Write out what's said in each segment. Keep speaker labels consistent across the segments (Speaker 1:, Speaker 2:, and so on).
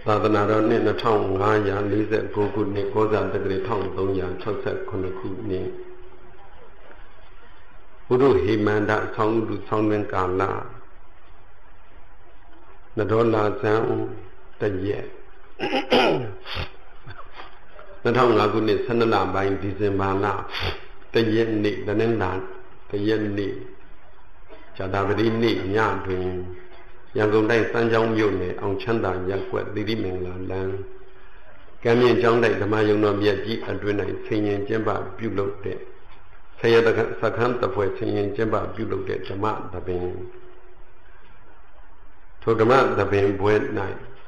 Speaker 1: သာသနာတော်နှစ်2549ခုနှစ်ကောဇာတက္ကရာ1369ခုနှစ်ဘုရုဟိမန္တဆောင်းလူဆောင်းတွင်ကာလနဒေါလာဇန်တရက်2005ခုနှစ်12လပိုင်းဒီဇင်ဘာလတရက်နေ့တနင်္လာတရက်နေ့ဇာတာပတိနေ့ညတွင်ရန်ကုန်တိုင်းစမ်းချောင်းမြို့နယ်အောင်ချမ်းသာရပ်ကွက်သီရိမင်္ဂလာလမ်းကမ်းမြင့်ကျောင်းတိုက်ဓမ္မယုံတော်မြတ်ကြီးအတွင်း၌ဆင်ရင်ကျင်းပပြုလုပ်တဲ့ဆရာတခန်းတပွဲဆင်ရင်ကျင်းပပြုလုပ်တဲ့ဓမ္မသဘင်ထိုဓမ္မသဘင်ပွဲ၌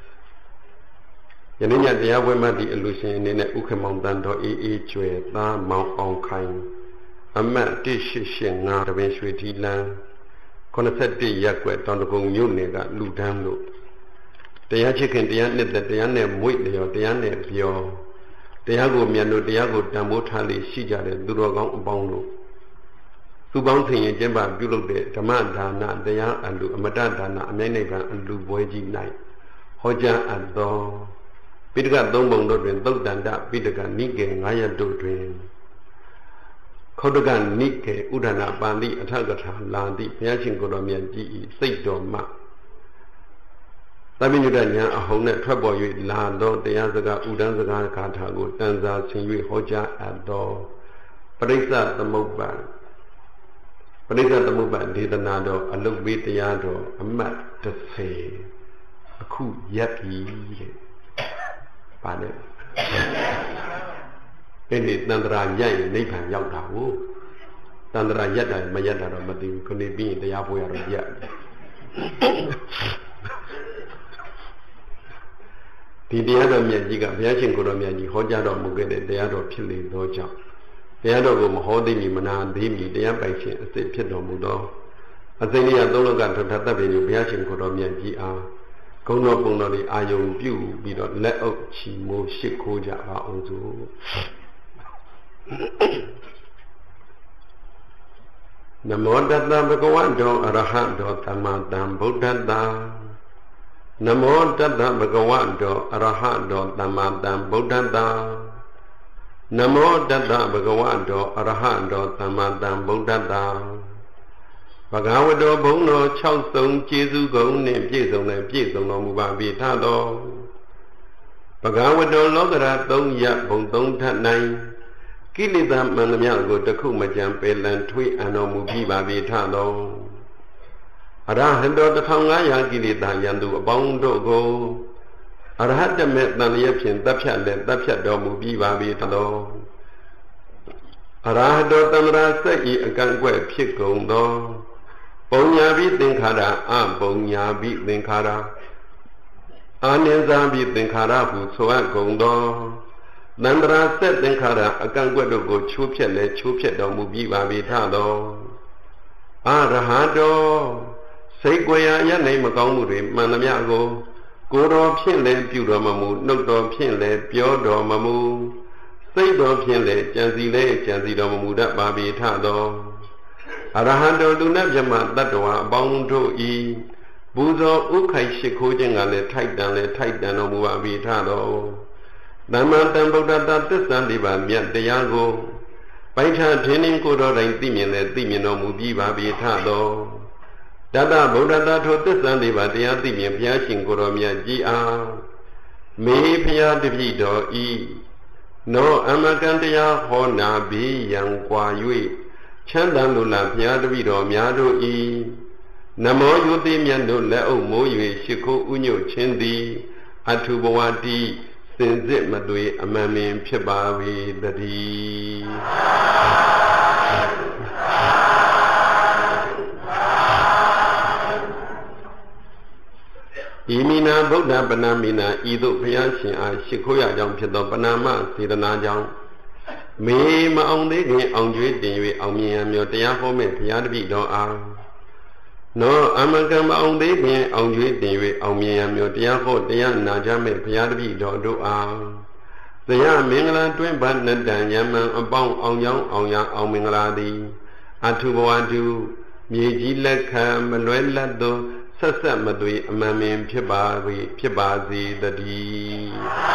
Speaker 1: ယနေ့ညတရားပွဲမှသည့်အလူရှင်အနေနဲ့ဥက္ကမောင်တန်တော်အေးကျွယ်သားမောင်အောင်ခိုင်အမတ်1885တပင်ရွှေထီလန်း81ရပ်ကွက်တောင်တကုံမြို့နယ်ကလူဒန်းလို့တရားချစ်ခင်တရားနှစ်သက်တရားနဲ့မွေ့လျော်တရားနဲ့ပြောတရားကိုမြတ်လို့တရားကိုတန်ဖိုးထားလေးရှိကြတဲ့သူတော်ကောင်းအပေါင်းတို့သူပေါင်းဆင်ရင်ကျင့်ပပြုလုပ်တဲ့ဓမ္မဒါနတရားအလူအမတဒါနအမြိုက်နိဗ္ဗာန်အလူပွဲကြီး၌ဟောကြားအပ်သောပိဋကသုံးပုံတို့တွင်သုတ်တန္တပိဋကနိကေ9ရပ်တို့တွင်ခောတကနိကေဥဒနာပါဠိအထကထာလာတိဘုရားရှင်ကိုယ်တော်မြတ်ကြီးဤစိတ်တော်မှသမညုတညာအဟုန်နဲ့ထွက်ပေါ်၍လာသောတရားစကားဥဒန်းစကားဂါထာကိုတန်စာဆင်၍ဟောကြားအပ်သောပရိစ္ဆသမုပ္ပါဒေသနာတော်အလုတ်ပေးတရားတော်အမှတ်30အခုရက်ပြီတဲ့ပါလေအဲ့ဒီတန္တရာရိုက်ရင်နိဗ္ဗာန်ရောက်တာကိုတန္တရာရက်တာမရက်တာတော့မသိဘူးခဏပြီးရင်တရားပွဲရတော့ရက်ဒီတရားတော်မြတ်ကြီးကဘုရားရှင်ကိုယ်တော်မြတ်ကြီးဟောကြားတော်မူခဲ့တဲ့တရားတော်ဖြစ်လေသောကြောင့်တရားတော်ကိုမဟောသိမီမနာသေးမီတရားပိုင်ရှင်အစစ်ဖြစ်တော်မူသောအစိမ့်ရသုံးလောကထထသဗ္ဗေညဘုရားရှင်ကိုယ်တော်မြတ်ကြီးအားဂုဏ်တော်ပုံတော်တွေအာယုံပြုပြီးတော့လက်အုပ်ချီမိုးရှိခိုးကြပါအောင်စို့နမောတတ္တဗုဒ္ဓဝါတောအရဟတောသမ္မာသမ္ဗုဒ္ဓတ္တနမောတတ္တဗုဒ္ဓဝါတောအရဟတောသမ္မာသမ္ဗုဒ္ဓတ္တနမောတတ္တဗုဒ္ဓဝါတောအရဟတောသမ္မာသမ္ဗုဒ္ဓတ္တဘဂဝတောဘုံတော်6စုံကျေးဇူးကုန်နှင့်ပြည့်စုံတဲ့ပြည့်စုံတော်မူပါပြီထသောဘဂဝတောလောကရာ3ရပ်ဘုံ3ထပ်နိုင်ကိလေသာမှန်သမျှကိုတခုမကြံပယ်လန်ထွေးအံတော်မူပြီးပါပြီထသောအရဟံတော်1500ကိလေသာယံသူအပေါင်းတို့ကိုအရဟတမေတန်လျက်ဖြင့်တပ်ဖြတ်လည်းတပ်ဖြတ်တော်မူပြီးပါပြီထသောအရဟတောသမ္မာစက်ဤအကန့်အကွက်ဖြစ်ကုန်သောပုံညာပိသင်္ခါရအပုံညာပိသင်္ခါရအာနိသံပိသင်္ခါရဟုဆိုအပ်ကုန်သောသန္တရာဆက်သင်္ခါရအကန့်အကွက်တို့ကိုချိုးဖြက်လဲချိုးဖြက်တော်မူပြီးပါပြီထသောအရဟတောစိတ်ကိုယ်ရာရနိုင်မကောင်းမှုတွေမှန်သမျှကိုကိုယ်တော်ဖြင့်လည်းပြုတော်မမူနှုတ်တော်ဖြင့်လည်းပြောတော်မမူစိတ်တော်ဖြင့်လည်းကြံစီလည်းကြံစီတော်မမူတတ်ပါပြီထသောအရဟံတော်လူနဲ့မြတ်တတ္တဝါအပေါင်းတို့ဤပူဇော်ဥခိုက်ရှိခိုးခြင်းကလည်းထိုက်တန်တော်မူပါပြီထသောသမ္မာသမ္ဗုဒ္ဓတ္တသစ္စာလေးပါးမြတ်တရားကိုပိုင်ခြားထင်းထင်းကိုယ်တော်တိုင်သိမြင်တော်မူပြီးပါပြီထသောတတ္တဗုဒ္ဓတ္တထိုသစ္စာလေးပါးတရားသိမြင်ဘုရားရှင်ကိုယ်တော်မြတ်ကြီးအားမေဘုရားတပည့်တော်ဤနောအမကံတရားဟောနာဘေးရန်ကွာ၍ချမ်းသာလို့လားဘုရားတပည့်တော်များတို့ဤနမောယုတိမြတ်တို့လက်အုပ်မိုး၍ရှိခိုးဥညွတ်ခြင်းသည်အထုဘဝတိစင်စစ်မသွေအမှန်ပင်ဖြစ်ပါ၏တည်းဤမိနာဗုဒ္ဓပနာမိနာဤသို့ဘုရားရှင်အားရှိခိုးရကြောင်းဖြစ်သောပနာမစေတနာကြောင့်မေမအောင်သေးခင်အောင်ကျွေးတင်၍အောင်မြင်ရမျိုးတရားဟောမဲ့ဘုရားတပည့်တော်အားနောအမကံမအောင်သေးခင်အောင်ကျွေးတင်၍အောင်မြင်ရမျိုးတရားဟောတရားနာကြမဲ့ဘုရားတပည့်တော်တို့အားသရမင်္ဂလာတွင်ဗန္နတံယမံအပေါင်းအောင်ကြောင်းအောင်ရအောင်မင်္ဂလာသည်အထုဘဝတုမြေကြီးလက်ခံမလွဲလတ်သောဆက်ဆက်မသွေအမှန်ပင်ဖြစ်ပါစေတည်း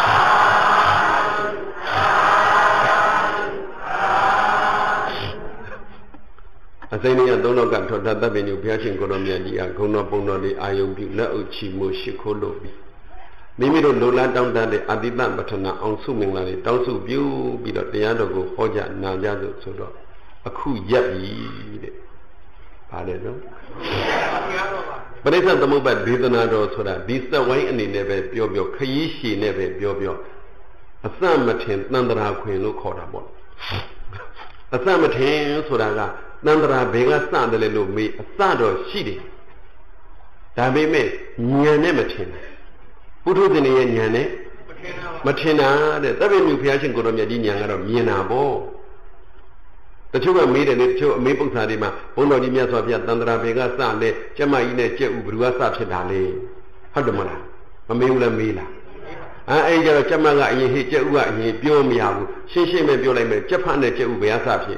Speaker 1: အစိမ့်ရသုံးလောက်ကထောထတပ်ပင်ညုဘုရားရှင်ကိုတော်မြတ်ကြီးကဂုဏတော်ပုံတော်လေးအာယုံပြုလက်အုပ်ချီမှုရှိခိုးလို့ပြီးမိမိတို့လိုလားတောင်းတတဲ့အတိတ္တပဋ္ဌနာအောင်စုမင်္ဂလာတွေတောင်းစုပြုပြီးတော့တရားတော်ကိုဟောကြားနာကြစို့ဆိုတော့အခုရက်ပြီတဲ့ပါတယ်နော်ပရိစ္ဆေသမုပ္ပါဒေသနာတော်ဆိုတာဒီစက်ဝိုင်းအနေနဲ့ပဲပြောခရီးရှည်နဲ့ပဲပြောအစမထင်တန္တရာခွင်လို့ခေါ်တာပေါ့အစမထင်ဆိုတာကတန္တရာဘယ်ကစတယ်လဲလို့မေးအစတော့ရှိတယ်ဒါပေမဲ့ဉာဏ်နဲ့မထင်ဘူးပုထုဇဉ်ရဲ့ဉာဏ်နဲ့မထင်တာတဲ့သဗ္ဗညုဘုရားရှင်ကိုယ်တော်မြတ်ကြီးဉာဏ်ကတော့မြင်တာပေါ့တချို့ကမေးတယ်လေတချို့အမေးပု္ပ္ပာတွေမှာဘုန်းတော်ကြီးမြတ်စွာဘုရားတန္တရာဘယ်ကစလဲကျမကြီးနဲ့ကြက်ဥဘယ်သူကစဖြစ်တာလဲဟုတ်တယ်မလားမမေးဘူးလားမေးလားအဲ့ကြတော့ကျမကအရင်ဟေ့ကြက်ဥကအရင်ပြောမရဘူးရှင်းပဲပြောလိုက်မယ်ကြက်ဖတ်နဲ့ကြက်ဥဘယ်ကစဖြစ်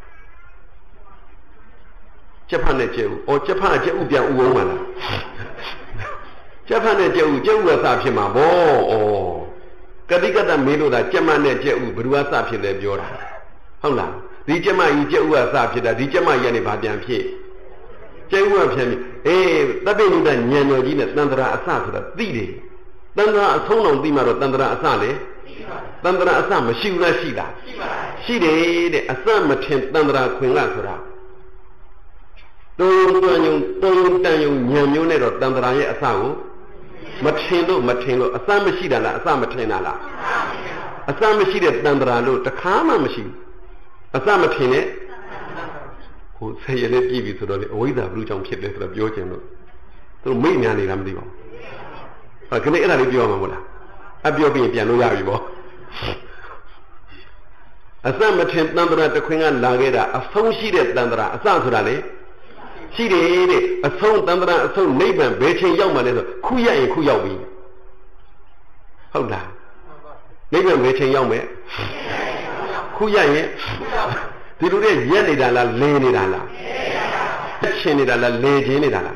Speaker 1: ကြက်ဖတ်နဲ့ကြက်ဥဩကြက်ဖတ်ကြက်ဥပြန်ဥအောင်မလားကြက်ဖတ်နဲ့ကြက်ဥကစဖြစ်မှာဗောဩကတိကတမေးလို့ဒါကြက်မနဲ့ကြက်ဥဘယ်သူကစဖြစ်လဲပြောတာဟုတ်လားဒီကျမကြီးကျက်ဥကစဖြစ်တာဒီကျမကြီးကနေဘာပြန်ဖြစ်ကျက်ဥကပြန်ပြီသဗ္ဗညုတဉာဏ်တော်ကြီးနဲ့တန္တရာအစဆိုတာသိတယ်တန္တရာအဆုံးအောင်သိမှတော့တန္တရာအစလေတန္တရာအစမရှိဘူးလားရှိလားရှိတယ်တဲ့အစမထင်တန္တရာခွင်ကဆိုတာတုံတန်ယုံဉာဏ်မျိုးနဲ့တော့တန္တရာရဲ့အစကိုမထင်လို့အစမရှိတာလားအစမထင်တာလားအစမရှိတဲ့တန္တရာလို့တခါမှမရှိဘူးအစမထင်နဲ့ဟိုဆယ်ရနဲ့ပြည့်ပြီဆိုတော့လေအဝိဇ္ဇာဘုရုကြောင့်ဖြစ်တယ်ဆိုတော့ပြောချင်လို့သူတို့မိတ်များနေတာမသိပါဘူးခဏအဲ့ဒါလေးပြောမှာမဟုတ်လားအပြောပြီးရင်ပြန်လို့ရပြီပေါ့အစမထင်တန္တရာတခွင်ကလာခဲ့တာအဆုံးရှိတဲ့တန္တရာအစဆိုတာလေရှိတယ်တဲ့အဆုံးတန္တရာအဆုံးနိဗ္ဗာန်ဘယ်ချိန်ရောက်မှလဲဆိုခုရရင်ခုရောက်ပြီဟုတ်လားနိဗ္ဗာန်ဘယ်ချိန်ရောက်မယ်ခုရရင်ဒီလိုနဲ့ရက်နေတာလားလင်းနေတာလားရက်ချင်နေတာလားလေချင်နေတာလား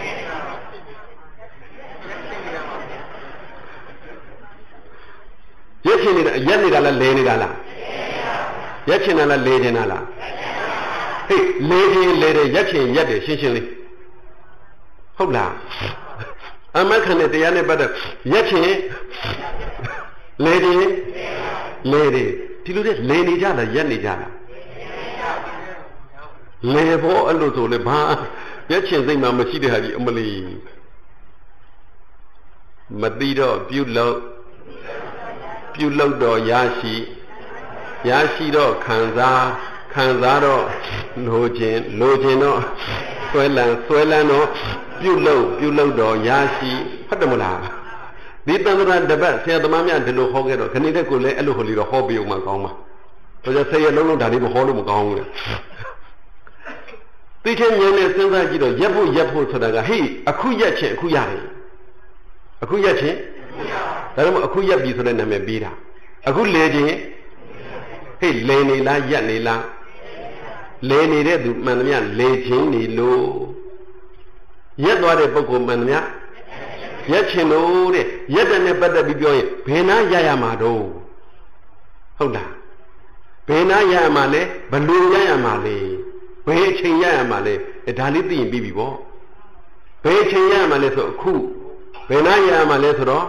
Speaker 1: ရက်ချင်နေတာရက်နေတာလားလေနေတာလားရက်ချင်တာလားလေချင်တာလားဟေးလေချင်လေတယ်ရက်ချင်ရက်တယ်ရှင်းလေးဟုတ်လားအမခံတဲ့တရားနဲ့ပတ်သက်ရက်ချင်လေတယ်လေတယ်ဒီလိုနဲ့လေနေကြလားရက်နေကြလားလေဖို့အဲ့လိုဆိုလေဘာရက်ချင်စိတ်မှမရှိတဲ့ဟာကြီးအမလီမသိတော့ပြုလုပ်တော့ရရှိတော့ခံစားတော့လိုချင်တော့ဆွဲလန်းတော့ပြုလုပ်တော့ရရှိဟုတ်တယ်မလားဒီတန္တရာတပတ်ဆရာသမားများဒီလိုဟောခဲ့တော့ခဏတည်းကိုလည်းအဲ့လိုဟောလို့ဟောပြီးအောင်မှကောင်းပါဆိုတော့ဆရာလုံးဒါလေးမဟောလို့မကောင်းဘူးလေသိချင်းဉာဏ်နဲ့စဉ်းစားကြည့်တော့ရက်ဖို့ဆိုတာကဟေးအခုရက်ချင်းအခုရတယ်အခုရက်ချင်းဒါတော့အခုရက်ပြီဆိုတဲ့နာမည်ပေးတာအခုလေချင်းဟေးလေနေလားရက်နေလားလေနေတဲ့သူမှန်သမျှလေချင်းနေလို့ရက်သွားတဲ့ပုဂ္ဂိုလ်မှန်သမျှရက်ချင်လို့တဲ့ရက်တဲ့နဲ့ပတ်သက်ပြီးပြောရင်ဘယ်နာရရမှာတော့ဟုတ်လားဘယ်နာရရမှာလဲဘလို့ရရမှာလဲဘယ်အချိန်ရရမှာလဲဒါလေးသိရင်ပြီးပြီပေါ့ဘယ်အချိန်ရရမှာလဲဆိုအခုဘယ်နာရရမှာလဲဆိုတော့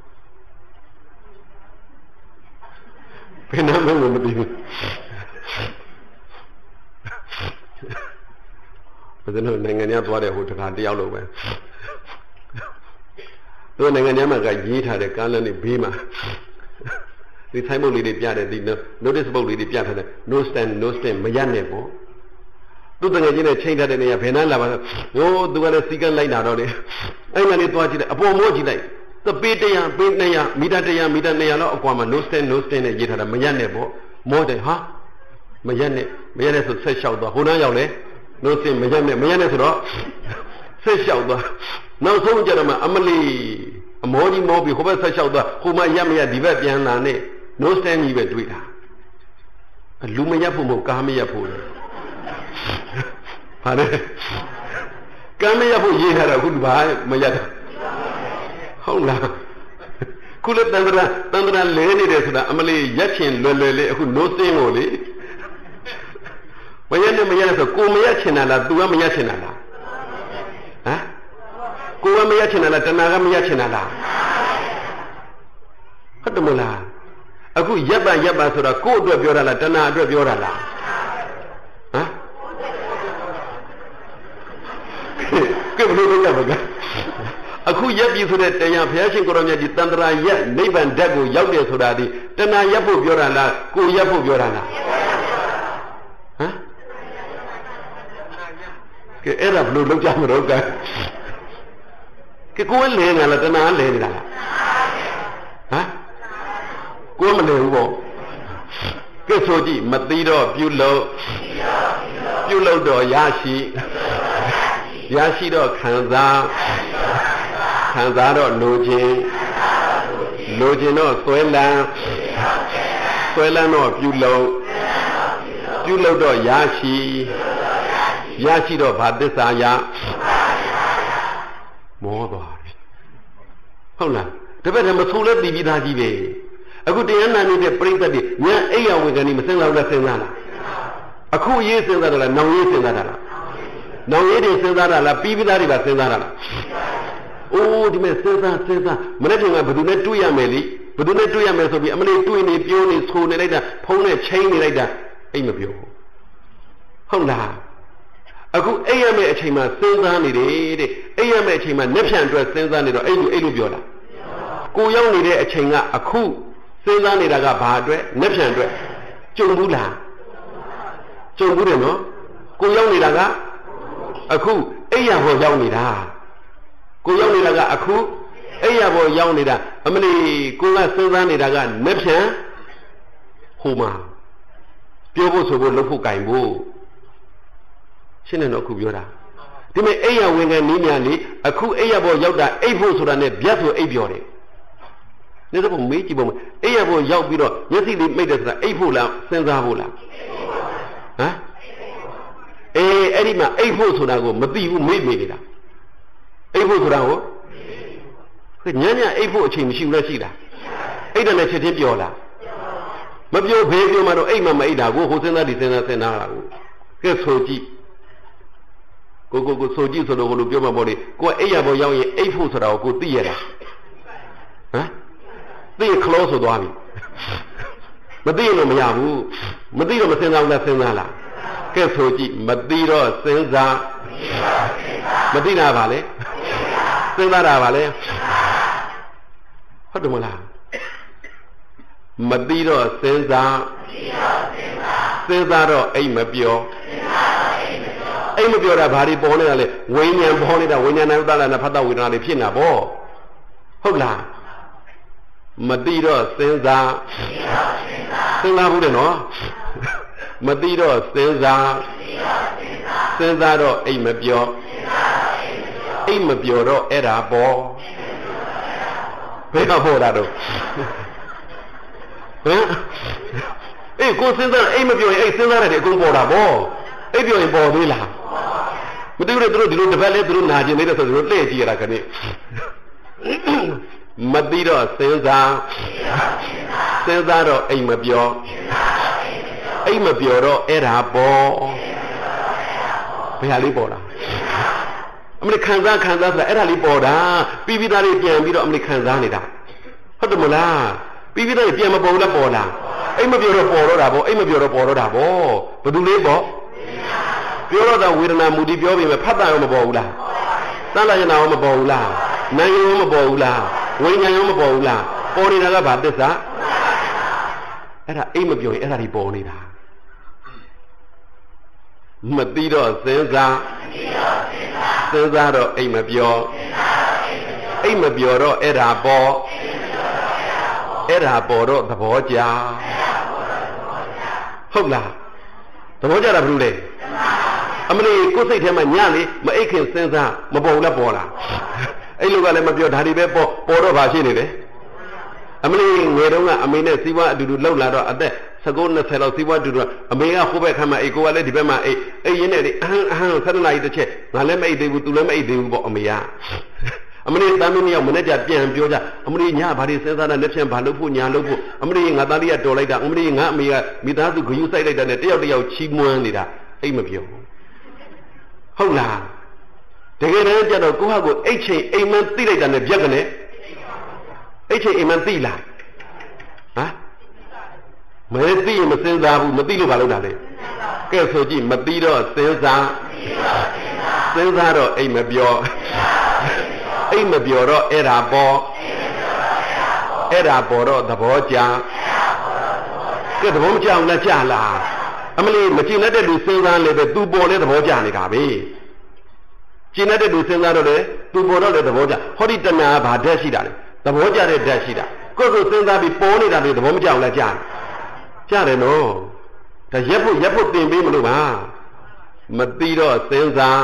Speaker 1: ဘယ်နာမှမသိဘူးဘယ်လိုနိုင်ငံခြားသွားတဲ့ဟိုတခါတယောက်လို့ပဲသူနိုင်ငံခြားမှာကရေးထားတဲ့ကားလမ်းတွေဘေးမှာဒီဆိုင်ဘုတ်လေးတွေပြတယ်ဒီ notice board လေးတွေပြထားတယ် no stand မရနဲ့ပေါ့သူတကယ်ချင်းနဲ့ချိန်ထားတဲ့နေရာဘယ်နှမ်းလာပါလဲဟိုသူကလည်းစီကန်းလိုက်တာတော့လေအဲ့မှာလေးသွားကြည့်လိုက်အပေါ်မောကြည့်လိုက်သပေ100ပေ200မီတာ100မီတာ200လောက်အကွာမှာ no stand နဲ့ရေးထားတာမရနဲ့ပေါ့မောတယ်ဟာမရနဲ့ဆိုဆက်လျှောက်သွားဟိုနှမ်းရောက်လေ no stand မရနဲ့ဆိုတော့ဆက်လျှောက်သွားနောက်ဆုံးကြတော့မှအမလီအမောကြီးမောပြီးဟိုဘက်ဆက်လျှောက်သွားဟိုမှရက်မရဒီဘက်ပြန်လာနဲ့ no stand ကြီးပဲတွေ့တာလူမရက်ဖို့မဟုတ်ကားမရက်ဖို့လေဟာလေကံမရဖို့ရေးထားတာခုဘာမရတာဟုတ်လားခုလည်းတန်တရာလဲနေတယ်ဆိုတာအမလေးရက်ချင်လွယ်လေးအခုနိုးစင်းကိုလေမရနဲ့မရဆိုကိုမရချင်တာလား तू ကမရချင်တာလားဟမ်ကိုကမရချင်တာလားတဏှာကမရချင်တာလားဟုတ်တယ်မလားအခုရပ်ပါဆိုတာကိုယ့်အတွက်ပြောတာလားတဏှာအတွက်ပြောတာလားဟမ်ကဲဘယ်လိုလုပ်ကြပါ့အခုရပ်ပြီဆိုတဲ့တရားဘုရားရှင်ကိုရောမြတ်ကြီးတန်ត្រာရပ်နိဗ္ဗာန်ဓာတ်ကိုရောက်တယ်ဆိုတာဒီတဏှာရပ်ဖို့ပြောတာလားကိုရပ်ဖို့ပြောတာလားဟမ်ကဲအဲ့ဒါဘယ်လိုလုပ်ကြမလို့ကဲကိုယ်လဲနေလားတဏှာလဲနေတာလားဟမ်ကိုယ်မလဲဘူးပေါ့ကဲဆိုကြည့်မသိတော့ပြုလုပ်တော့ရရှိတော့ခံစားတော့လိုချင်တော့ဆွဲလန်းတော့ပြုလုပ်တော့ရရှိတော့ဘာသစ္စာရမောသွားပြီဟုတ်လားတပည့်တည်းမဆိုးလဲပြီးသားကြီးပဲအခုတရားနာနေတဲ့ပြိဿတ်တွေညာအိယာဝေကဏီမစင်လောက်လဲစဉ်းစားလားအခုရေးစဉ်းစားတာလားနောင်ရေးစဉ်းစားတာလားနောင်ရေးတွေစဉ်းစားတာလားပြီးသားတွေပါစဉ်းစားတာလားအိုးဒီမဲ့စဉ်းစားမနေ့ကဘယ်သူနဲ့တွေ့ရမယ်လေဘယ်သူနဲ့တွေ့ရမယ်ဆိုပြီးအမလေးတွေ့နေပြောနေဆိုနေလိုက်တာဖုံးနဲ့ချိန်နေလိုက်တာအိမ်မပြောဟုတ်လားအခုအိမ်ရမယ့်အချိန်မှာစဉ်းစားနေတယ်တဲ့အိမ်ရမယ့်အချိန်မှာနှက်ဖြန်အတွက်စဉ်းစားနေတော့အဲ့လိုပြောတာကိုရောက်နေတဲ့အချိန်ကအခုစဉ်းစားနေတာကဘာအတွက်နှက်ဖြန်အတွက်ကြုံဘူးလားကြုံဘူးတယ်နော်ကိုရောက်နေတာကအခုအိမ်ရဘောရောက်နေတာကိုရောက်နေတာကအခုအိယာဘောရောက်နေတာအမလီကိုကစဉ်းစားနေတာကနှက်ဖြန်ဟိုမှာပြောဖို့ဆိုဖို့လုပ်ဖို့ကြိုင်ဖို့ရှင်းတယ်နော်အခုပြောတာဒီမဲ့အိယာဝင်ကန်နီးများလေအခုအိယာဘောရောက်တာအိပ်ဖို့ဆိုတာနဲ့ဗျတ်ဆိုအိပ်ပြောတယ်နေတော့မေးကြည့်ပါဦးအိယာဘောရောက်ပြီးတော့မျက်စိလေးမိတ်တယ်ဆိုတာအိပ်ဖို့လားစဉ်းစားဖို့လားဟမ်အဲ့ဒီမှာအိပ်ဖို့ဆိုတာကိုမသိဘူးမေ့နေတာအိပ်ဖို့ဆိုတာကိုညအိပ်ဖို့အချိန်မရှိဘူးလားရှိလားအိပ်တယ်လည်းချက်ချင်းပြောလားမပြောဘဲပြောမှတော့အိပ်မှမအိပ်တာကိုဟိုစဉ်းစားဒီစဉ်းစားတာကိုကဲဆိုကြည့်ကိုဆိုကြည့်ဆိုတော့ဘယ်လိုပြောမှာပေါ့လေကိုကအိပ်ရပေါ်ရောက်ရင်အိပ်ဖို့ဆိုတာကိုသိရတာဟမ်သိခလို့ဆိုသွားပြီမသိရင်တော့မရဘူးမသိတော့မစဉ်းစားဘူးလားစဉ်းစားလားကဲဆိုကြည့်မသိတော့စဉ်းစားမသိတာပါလေစဉ်းစားတာပါလေဟုတ်တယ်မလားမသိတော့စဉ်းစားတော့အိမ်မပြောတာဘာတွေပေါ်နေတာလဲဝိညာဉ်ပေါ်နေတာဝိညာဏသလာနာဖတ်တဝေဒနာတွေဖြစ်နေတာပေါ့ဟုတ်လားမသိတော့စဉ်းစားဘူးတယ်နော်မသိတော့စဉ်းစားတော့အိမ်မပြောတော့အဲ့ဒါပေါ်ဘယ်တော့ပေါ်တာတော့ဟမ်အေးကိုစဉ်းစားအိမ်မပြောရင်အဲ့စဉ်းစားတယ်အကုန်ပေါ်တာပေါ့အိမ်ပြောရင်ပေါ်သေးလားမသိဘူးလေသူတို့ဒီလိုတစ်ပတ်လဲသူတို့နာကျင်နေတယ်ဆိုသူတို့လှည့်ကြည့်ရတာခဏမသိတော့စဉ်းစားတော့အိမ်မပြောတော့အဲ့ဒါပေါ်ဘယ်ဟာလေးပေါ်တာအမလေးခံစားဆိုတာအဲ့ဒါလေးပေါ်တာပြီးသားလေးပြန်ပြီးတော့အမလေးခံစားနေတာဟုတ်တယ်မလားပြီးသားလေးပြန်မပေါ်ဘူးလားပေါ်လားအိမ်မပြောတော့ပေါ်တော့တာပေါ့အိမ်မပြောတော့ပေါ်တော့တာပေါ့ဘယ်သူလေးပေါ့ပြောတော့တာဝေဒနာမူတည်ပြောပြီးမှဖတ်တာရောမပေါ်ဘူးလားသံဃာယနာရောမပေါ်ဘူးလားနာယရောမပေါ်ဘူးလားဝိညာဉ်ရောမပေါ်ဘူးလားပေါ်နေတာကဘာသစ္စာအဲ့ဒါအိမ်မပြောရင်အဲ့ဒါဒီပေါ်နေတာမသိတော့စဉ်းစားတော့အိမ်မပြောတော့အဲ့ဒါပေါ်တော့သဘောကျဟုတ်လားသဘောကျတာဘယ်လိုလဲအမလေးကိုယ်စိတ်ထဲမှာညလေမအိတ်ခင်စဉ်းစားမပေါ်ဘူးလားပေါ်လားအဲ့လိုကလည်းမပြောဒါတွေပဲပေါ်တော့ဘာရှိနေလဲအမလေးငယ်တုန်းကအမေနဲ့စီးပွားအတူတူလှုပ်လာတော့အသက် 19 20လောက်စီးပွားတူတော့အမေကဟိုဘက်ခမ်းမှာအေကိုကလည်းဒီဘက်မှာအေးရင်းနဲ့လေအဟမ်း7နာရီတစ်ချက်ငါလည်းမအိတ်သေးဘူးသူလည်းမအိတ်သေးဘူးပေါ့အမေကအမလေးတမ်းမင်းရောက်မနေ့ကပြန်ပြောကြအမလေးညဘာတွေစဉ်းစားတာလက်ဖြန့်ဘာလုပ်ဖို့ညာလုပ်ဖို့အမလေးငါသားလေးကတော်လိုက်တာအမလေးငါအမေကမိသားစုဂယုစိုက်လိုက်တာနဲ့တယောက်ချီးမွမ်းနေတာအိတ်မပြောဟုတ်လားတကယ်တမ်းကျတော့ကိုယ့်ဟာကိုအိတ်ချိန်အိမ်မန်းသိလိုက်တာနဲ့ပြက်ကနေအိတ်ချိန်အိမ်မန်းသိလားဟမ်မသိရင်မစဉ်းစားဘူးမသိလို့ဘာလုပ်တာလဲကဲဆိုကြည့်မသိတော့စဉ်းစားစဉ်းစားတော့အိတ်မပြောအိတ်မပြောတော့အဲ့ဒါပေါ်အဲ့ဒါပေါ်တော့သဘောကျကဲသဘောမကျအောင်လည်းကြလားအမလေးမကျင်တဲ့လူစဉ်းစားလေပဲသူပေါ်လဲသဘောကျနေတာပဲကျင်တဲ့လူစဉ်းစားတော့လေသူပေါ်တော့လေသဘောကျဟောဒီတဏှာဘာဓာတ်ရှိတာလဲသဘောကျတဲ့ဓာတ်ရှိတာကိုယ်စဉ်းစားပြီးပေါ်နေတာလေသဘောမကျအောင်လည်းကြတယ်နော်ဒါရက်ဖို့တင်ပေးမလို့ပါမသိတော့စဉ်းစား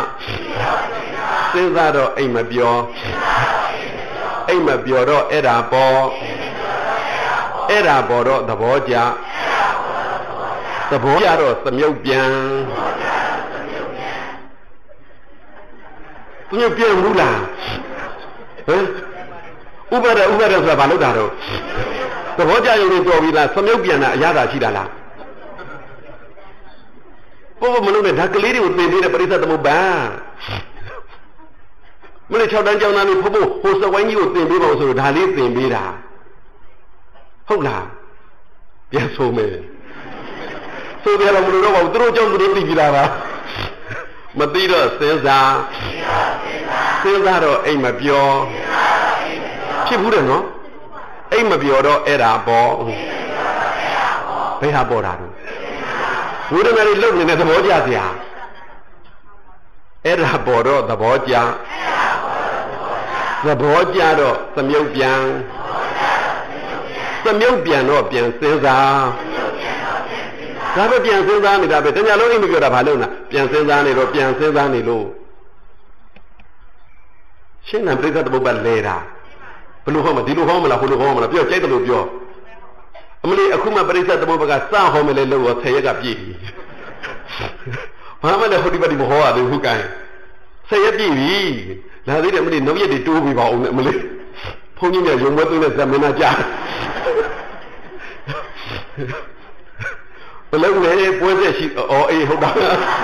Speaker 1: တော့အိမ်မပြောအိမ်မပြောတော့အဲ့ဒါပေါ်တော့သဘောကျတော့သမုတ်ပြန်ဘူးလားဟမ်ဥပါဒဆိုတာဘာလို့တာတော့သဘောကျရုံနဲ့တော်ပြီလားသမုတ်ပြန်တာအရသာရှိတာလားပို့မလို့နဲ့ဓာတ်ကလေးတွေကိုသင်ပေးတဲ့ပရိသတ်သမုပ္ပါမလို့6တန်းကျောင်းသားလေးဖို့ဟိုစဝိုင်းကြီးကိုသင်ပေးပါဦးဆိုတော့ဒါလေးသင်ပေးတာဟုတ်လားပြန်ဆိုမယ်ဆိုပြတော့မလို့တော့ဘူးသူတို့ကြောင့်သူတို့သိပြီလားပါမသိတော့စဉ်းစားတော့အိမ်မပြောဖြစ်ဘူးတယ်နော်အိမ်မပြောတော့အဲ့ဒါပေါ်ဘယ်ဟာပေါ်တာလဲဝိရမတွေလုံနေတဲ့သဘောကျစရာအဲ့ဒါပေါ်တော့သဘောကျတော့သမုတ်ပြန်တော့ပြန်စဉ်းစားဒါပဲပြန်စဉ်းစားနေတာပဲတညာလုံးအိမ်မပြောတာဘာလို့လဲပြန်စဉ်းစားနေတော့ပြန်စဉ်းစားနေလို့ရှင်းတယ်ပြိဿသမုပ္ပါလဲတာဘလို့ဟောမဒီလိုဟောမလားဟိုလိုဟောမလားပြောကြိုက်တယ်လို့ပြောအမလေးအခုမှပြိဿသမုပ္ပါကစဟောမယ်လေလို့10ရက်ကပြည့်ပြီဘာမှလည်းဟိုဒီပါဒီမဟောရသေးဘူးကိုင်း10ရက်ပြည့်ပြီလာသေးတယ်အမလေးနောက်ရက်တွေတိုးပြီးပါအောင်အမလေးဘုန်းကြီးများယုံမသွင်းတဲ့ဇမင်းနာကြားဘလုံးလေပွဲဆက်ရှိအေးဟုတ်တာ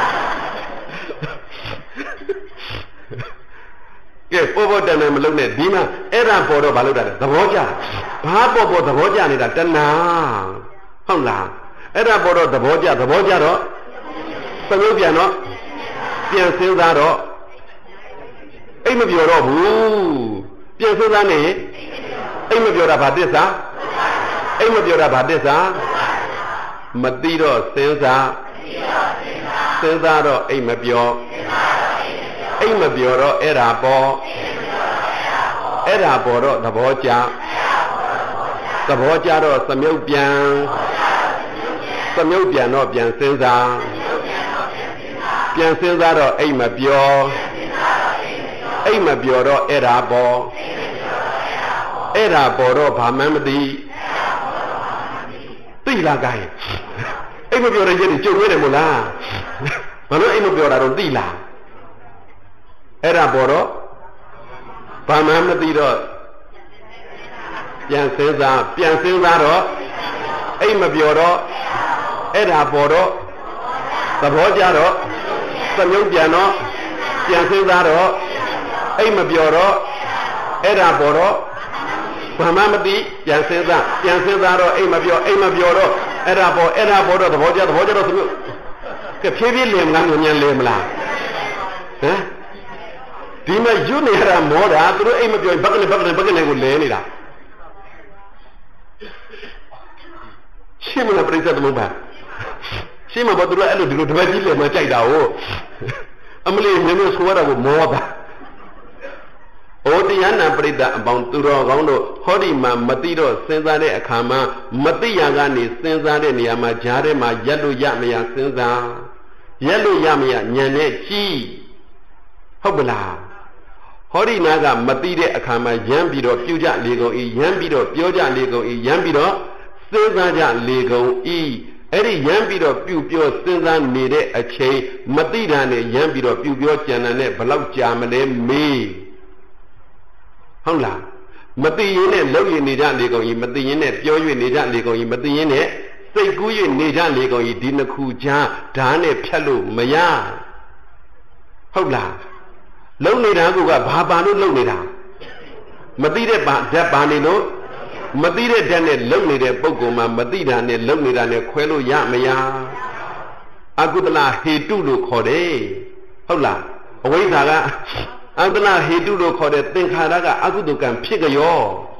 Speaker 1: ကဲပေါ်တန်တယ်မလုံးနဲ့ဒီမှာအဲ့ဒါပေါ်တော့ဘာလို့တာလဲသဘောကျဘာပေါ်သဘောကျနေတာတဏှာဟုတ်လားအဲ့ဒါပေါ်တော့သဘောကျတော့သမုတ်ပြန်တော့ပြန်စဉ်းစားတော့အိမ်မပြောတော့ဘူးပြန်စဉ်းစားနေအိမ်မပြောတာဘာသစ္စာမသိတော့စဉ်းစားတော့အိမ်မပြောတော့အဲ့ဒါပေါ်တော့သဘောကျတော့သမုတ်ပြန်တော့ပြန်စဉ်းစားတော့အိမ်မပြောတော့အဲ့ဒါပေါ်တော့ဘာမှမသိလားကိုင်းအိမ်မပြောတဲ့ရက်တွေကြုံရတယ်မို့လားဘာလို့အိမ်မပြောတာတော့သိလားအဲ့ဒါပေါ်တော့ဘာမှမသိတော့ပြန်စဉ်းစားတော့အိမ်မပြောတော့အဲ့ဒါပေါ်တော့သဘောကျတော့သမုတ်ပြန်တော့ပြန်စဉ်းစားတော့အိမ်မပြောတော့အဲ့ဒါပေါ်တော့ဘာမှမသိပြန်စဉ်းစားတော့အိမ်မပြောတော့အဲ့ဒါပေါ်တော့သဘောကျတော့သမုတ်ကဖြည်းဖြည်းလင်မလားညံလင်မလားဟမ်ဒီမှာယူနေရတာမောတာသူတို့အိမ်မပြောဘက်ကနေကိုလဲနေတာရှင်းမလားပြိဿသမုပ္ပါရှင်းမပါသူတို့အဲ့လိုဒီလိုတပတ်ကြီးလဲမကြိုက်တာဟုတ်အမလေးမင်းတို့ဆိုရတာကိုမောတာဩတရားနာပရိသတ်အပေါင်းသူတော်ကောင်းတို့ဟောဒီမှာမသိတော့စဉ်းစားတဲ့အခါမှာမသိရကနေစဉ်းစားတဲ့နေရာမှာဂျားထဲမှာရက်လို့ရမရစဉ်းစားရက်လို့ရမရညံနဲ့ကြီးဟုတ်ပလားဟောဒီနာကမသိတဲ့အခါမှာယမ်းပြီးတော့ပြုကြလေကုန်၏ယမ်းပြီးတော့ပြောကြလေကုန်၏ယမ်းပြီးတော့စဉ်းစားကြလေကုန်ဤအဲ့ဒီရမ်းပြီးတော့ပြုပြောစဉ်းစားနေတဲ့အချိန်မတိတာနဲ့ရမ်းပြီးတော့ပြုပြောကြံတဲ့နဲ့ဘလောက်ကြာမလဲမေးဟုတ်လားမတိရင်နဲ့လှုပ်ရင်နေကြလေကုန်ဤမတိရင်နဲ့ပြော၍နေကြလေကုန်ဤမတိရင်နဲ့စိတ်ကူး၍နေကြလေကုန်ဤဒီနှစ်ခုကြားဓာတ်နဲ့ဖြတ်လို့မရဟုတ်လားလုံနေတာကဘာပါလို့လုံနေတာမသိတဲ့ဓာတ်ပါနေလို့မသိတဲ့ဓာတ်နဲ့လုံနေတဲ့ပုဂ္ဂိုလ်မှာမသိတာနဲ့လုံနေတာနဲ့ခွဲလို့ရမရအကုသလဟေတုလို့ခေါ်တယ်ဟုတ်လားအဝိဇ္ဇာကအကုသလဟေတုလို့ခေါ်တဲ့သင်္ခါရကအကုသိုလ်ကံဖြစ်ကြော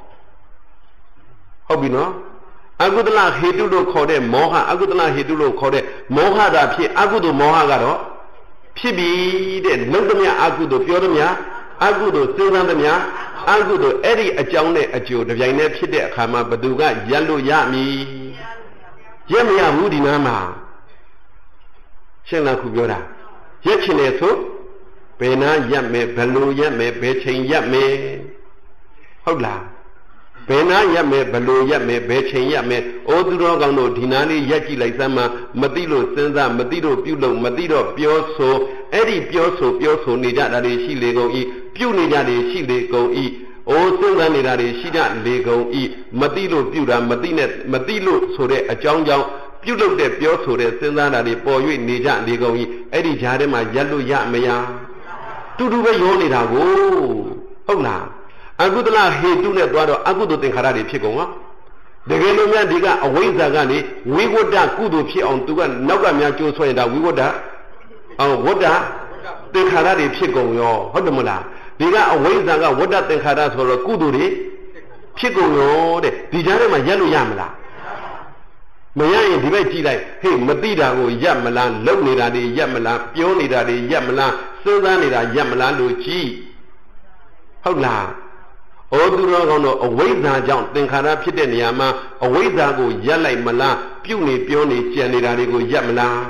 Speaker 1: ဟုတ်ပြီနော်အကုသလဟေတုလို့ခေါ်တဲ့မောဟအကုသလဟေတုလို့ခေါ်တဲ့မောဟတာဖြစ်အကုသိုလ်မောဟကတော့ဖြစ်ပြီတဲ့လုံသမျှအကုသိုလ်ပြောသမျှအကုသိုလ်စဉ်းစားသမျှအကုသိုလ်အဲ့ဒီအကြောင်းနဲ့အကျိုးတစ်ပြိုင်တည်းဖြစ်တဲ့အခါမှာဘသူကရက်လို့ရမည်ရက်မရဘူးဒီနားမှာရှင်းလားခုပြောတာရက်ချင်တယ်ဆိုဘယ်နာရက်မယ်ဘယ်လိုရက်မယ်ဘယ်ချိန်ရက်မယ်ဟုတ်လားဘယ်နာရက်မယ်ဘယ်လိုရက်မယ်ဘယ်ချိန်ရက်မယ်အိုးသူတော်ကောင်းတို့ဒီနားလေးရက်ကြည့်လိုက်စမ်းမှာမသိလို့စဉ်းစားမသိလို့ပြုလုပ်မသိတော့ပြောဆိုအဲ့ဒီပြောဆိုနေကြတာတွေရှိလေကုန်ဤပြုနေကြတယ်ရှိလေကုန်ဤအိုးစဉ်းစားနေတာတွေရှိကြလေကုန်ဤမသိလို့ပြုတာမသိလို့ဆိုတဲ့အကြောင်းကြောင့်ပြုလုပ်တဲ့ပြောဆိုတဲ့စဉ်းစားတာတွေပေါ်၍နေကြလေကုန်ဤအဲ့ဒီကြားထဲမှာရက်လို့ရမရတူတူပဲရောနေတာကိုဟုတ်လားအကုသလဟေတုနဲ့သွားတော့အကုသိုလ်သင်္ခါရတွေဖြစ်ကုန်ရောတကယ်လို့များဒီကအဝိဇ္ဇာကနေဝိဝတ္တကုသိုလ်ဖြစ်အောင်သူကနောက်ကများကြိုးဆွဲရင်ဒါဝိဝတ္တဝတ္တသင်္ခါရတွေဖြစ်ကုန်ရောဟုတ်တယ်မလားဒီကအဝိဇ္ဇာကဝတ္တသင်္ခါရဆိုတော့ကုသိုလ်တွေဖြစ်ကုန်ရောတဲ့ဒီကြားထဲမှာရက်လို့ရမလားမရရင်ဒီဘက်ကြည့်လိုက်ဟေ့မသိတာကိုရက်မလားလုံနေတာတွေရက်မလားပြောနေတာတွေရက်မလားစဉ်းစားနေတာရက်မလားလို့ကြည့်ဟုတ်လားဩသူတော်ကောင်းတို့အဝိဇ္ဇာကြောင့်သင်္ခါရဖြစ်တဲ့နေရာမှာအဝိဇ္ဇာကိုရက်လိုက်မလားပြုတ်နေပြောနေကြံနေတာတွေကိုရက်မလား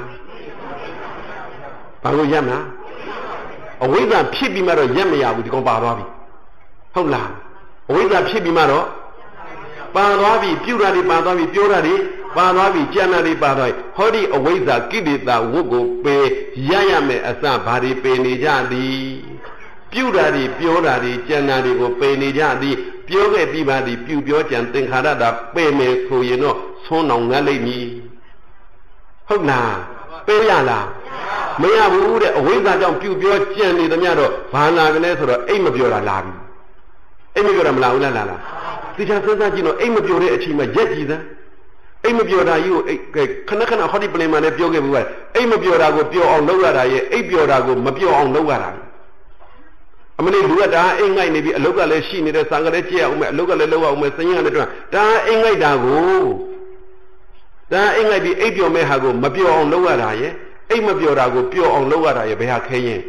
Speaker 1: ဘာလို့ရက်မလားအဝိဇ္ဇာဖြစ်ပြီးမှတော့ရက်မရဘူးဒီကောင်ပါသွားပြီဟုတ်လားအဝိဇ္ဇာဖြစ်ပြီးမှတော့ပါသွားပြီပြုတ်တာတွေပါသွားပြီပြောတာတွေပါသွားပြီကြံတာတွေပါသွားပြီဟောဒီအဝိဇ္ဇာကိလေသာဝတ်ကိုပယ်ရမယ်အစဘာတွေပယ်နေကြသည်ပြုတာတွေပြောတာတွေကြံတာတွေကိုပယ်နေကြသည်ပြောခဲ့ပြီးပါသည်ပြုပြောကြံသင်္ခါရတာပယ်မယ်ဆိုရင်တော့ဆုံးအောင်ငတ်လိမ့်မည်ဟုတ်လားပယ်ရလားမရဘူးတဲ့အဝိဇ္ဇာကြောင့်ပြုပြောကြံနေသမျှတော့ဘာလာကလေးဆိုတော့အိတ်မပြောတာလာပြီအိတ်မပြောတာမလာဘူးလားလားဒီချာစဉ်းစားကြည့်တော့အိတ်မပြောတဲ့အချိန်မှာရက်ကြည့်စမ်းအိတ်မပြောတာကြီးကိုခဏဟောဒီပလင်မှာလည်းပြောခဲ့ဘူးပဲအိတ်မပြောတာကိုပြောအောင်လုပ်ရတာရဲ့အိတ်ပြောတာကိုမပြောအောင်လုပ်ရတာအမလေးလူကဒါအိမ်ငိုက်နေပြီအလုတ်ကလည်းရှိနေတဲ့ဆံကလေးကြည့်အောင်မယ်အလုတ်ကလည်းလောက်အောင်မယ်စရင်ကလည်းတွန်းဒါအိမ်ငိုက်တာကိုဒါအိမ်ငိုက်ပြီးအိပ်ပြောမဲ့ဟာကိုမပြောအောင်လုပ်ရတာရဲ့အိမ်မပြောတာကိုပြောအောင်လုပ်ရတာရဲ့ဘယ်ဟာခဲရင်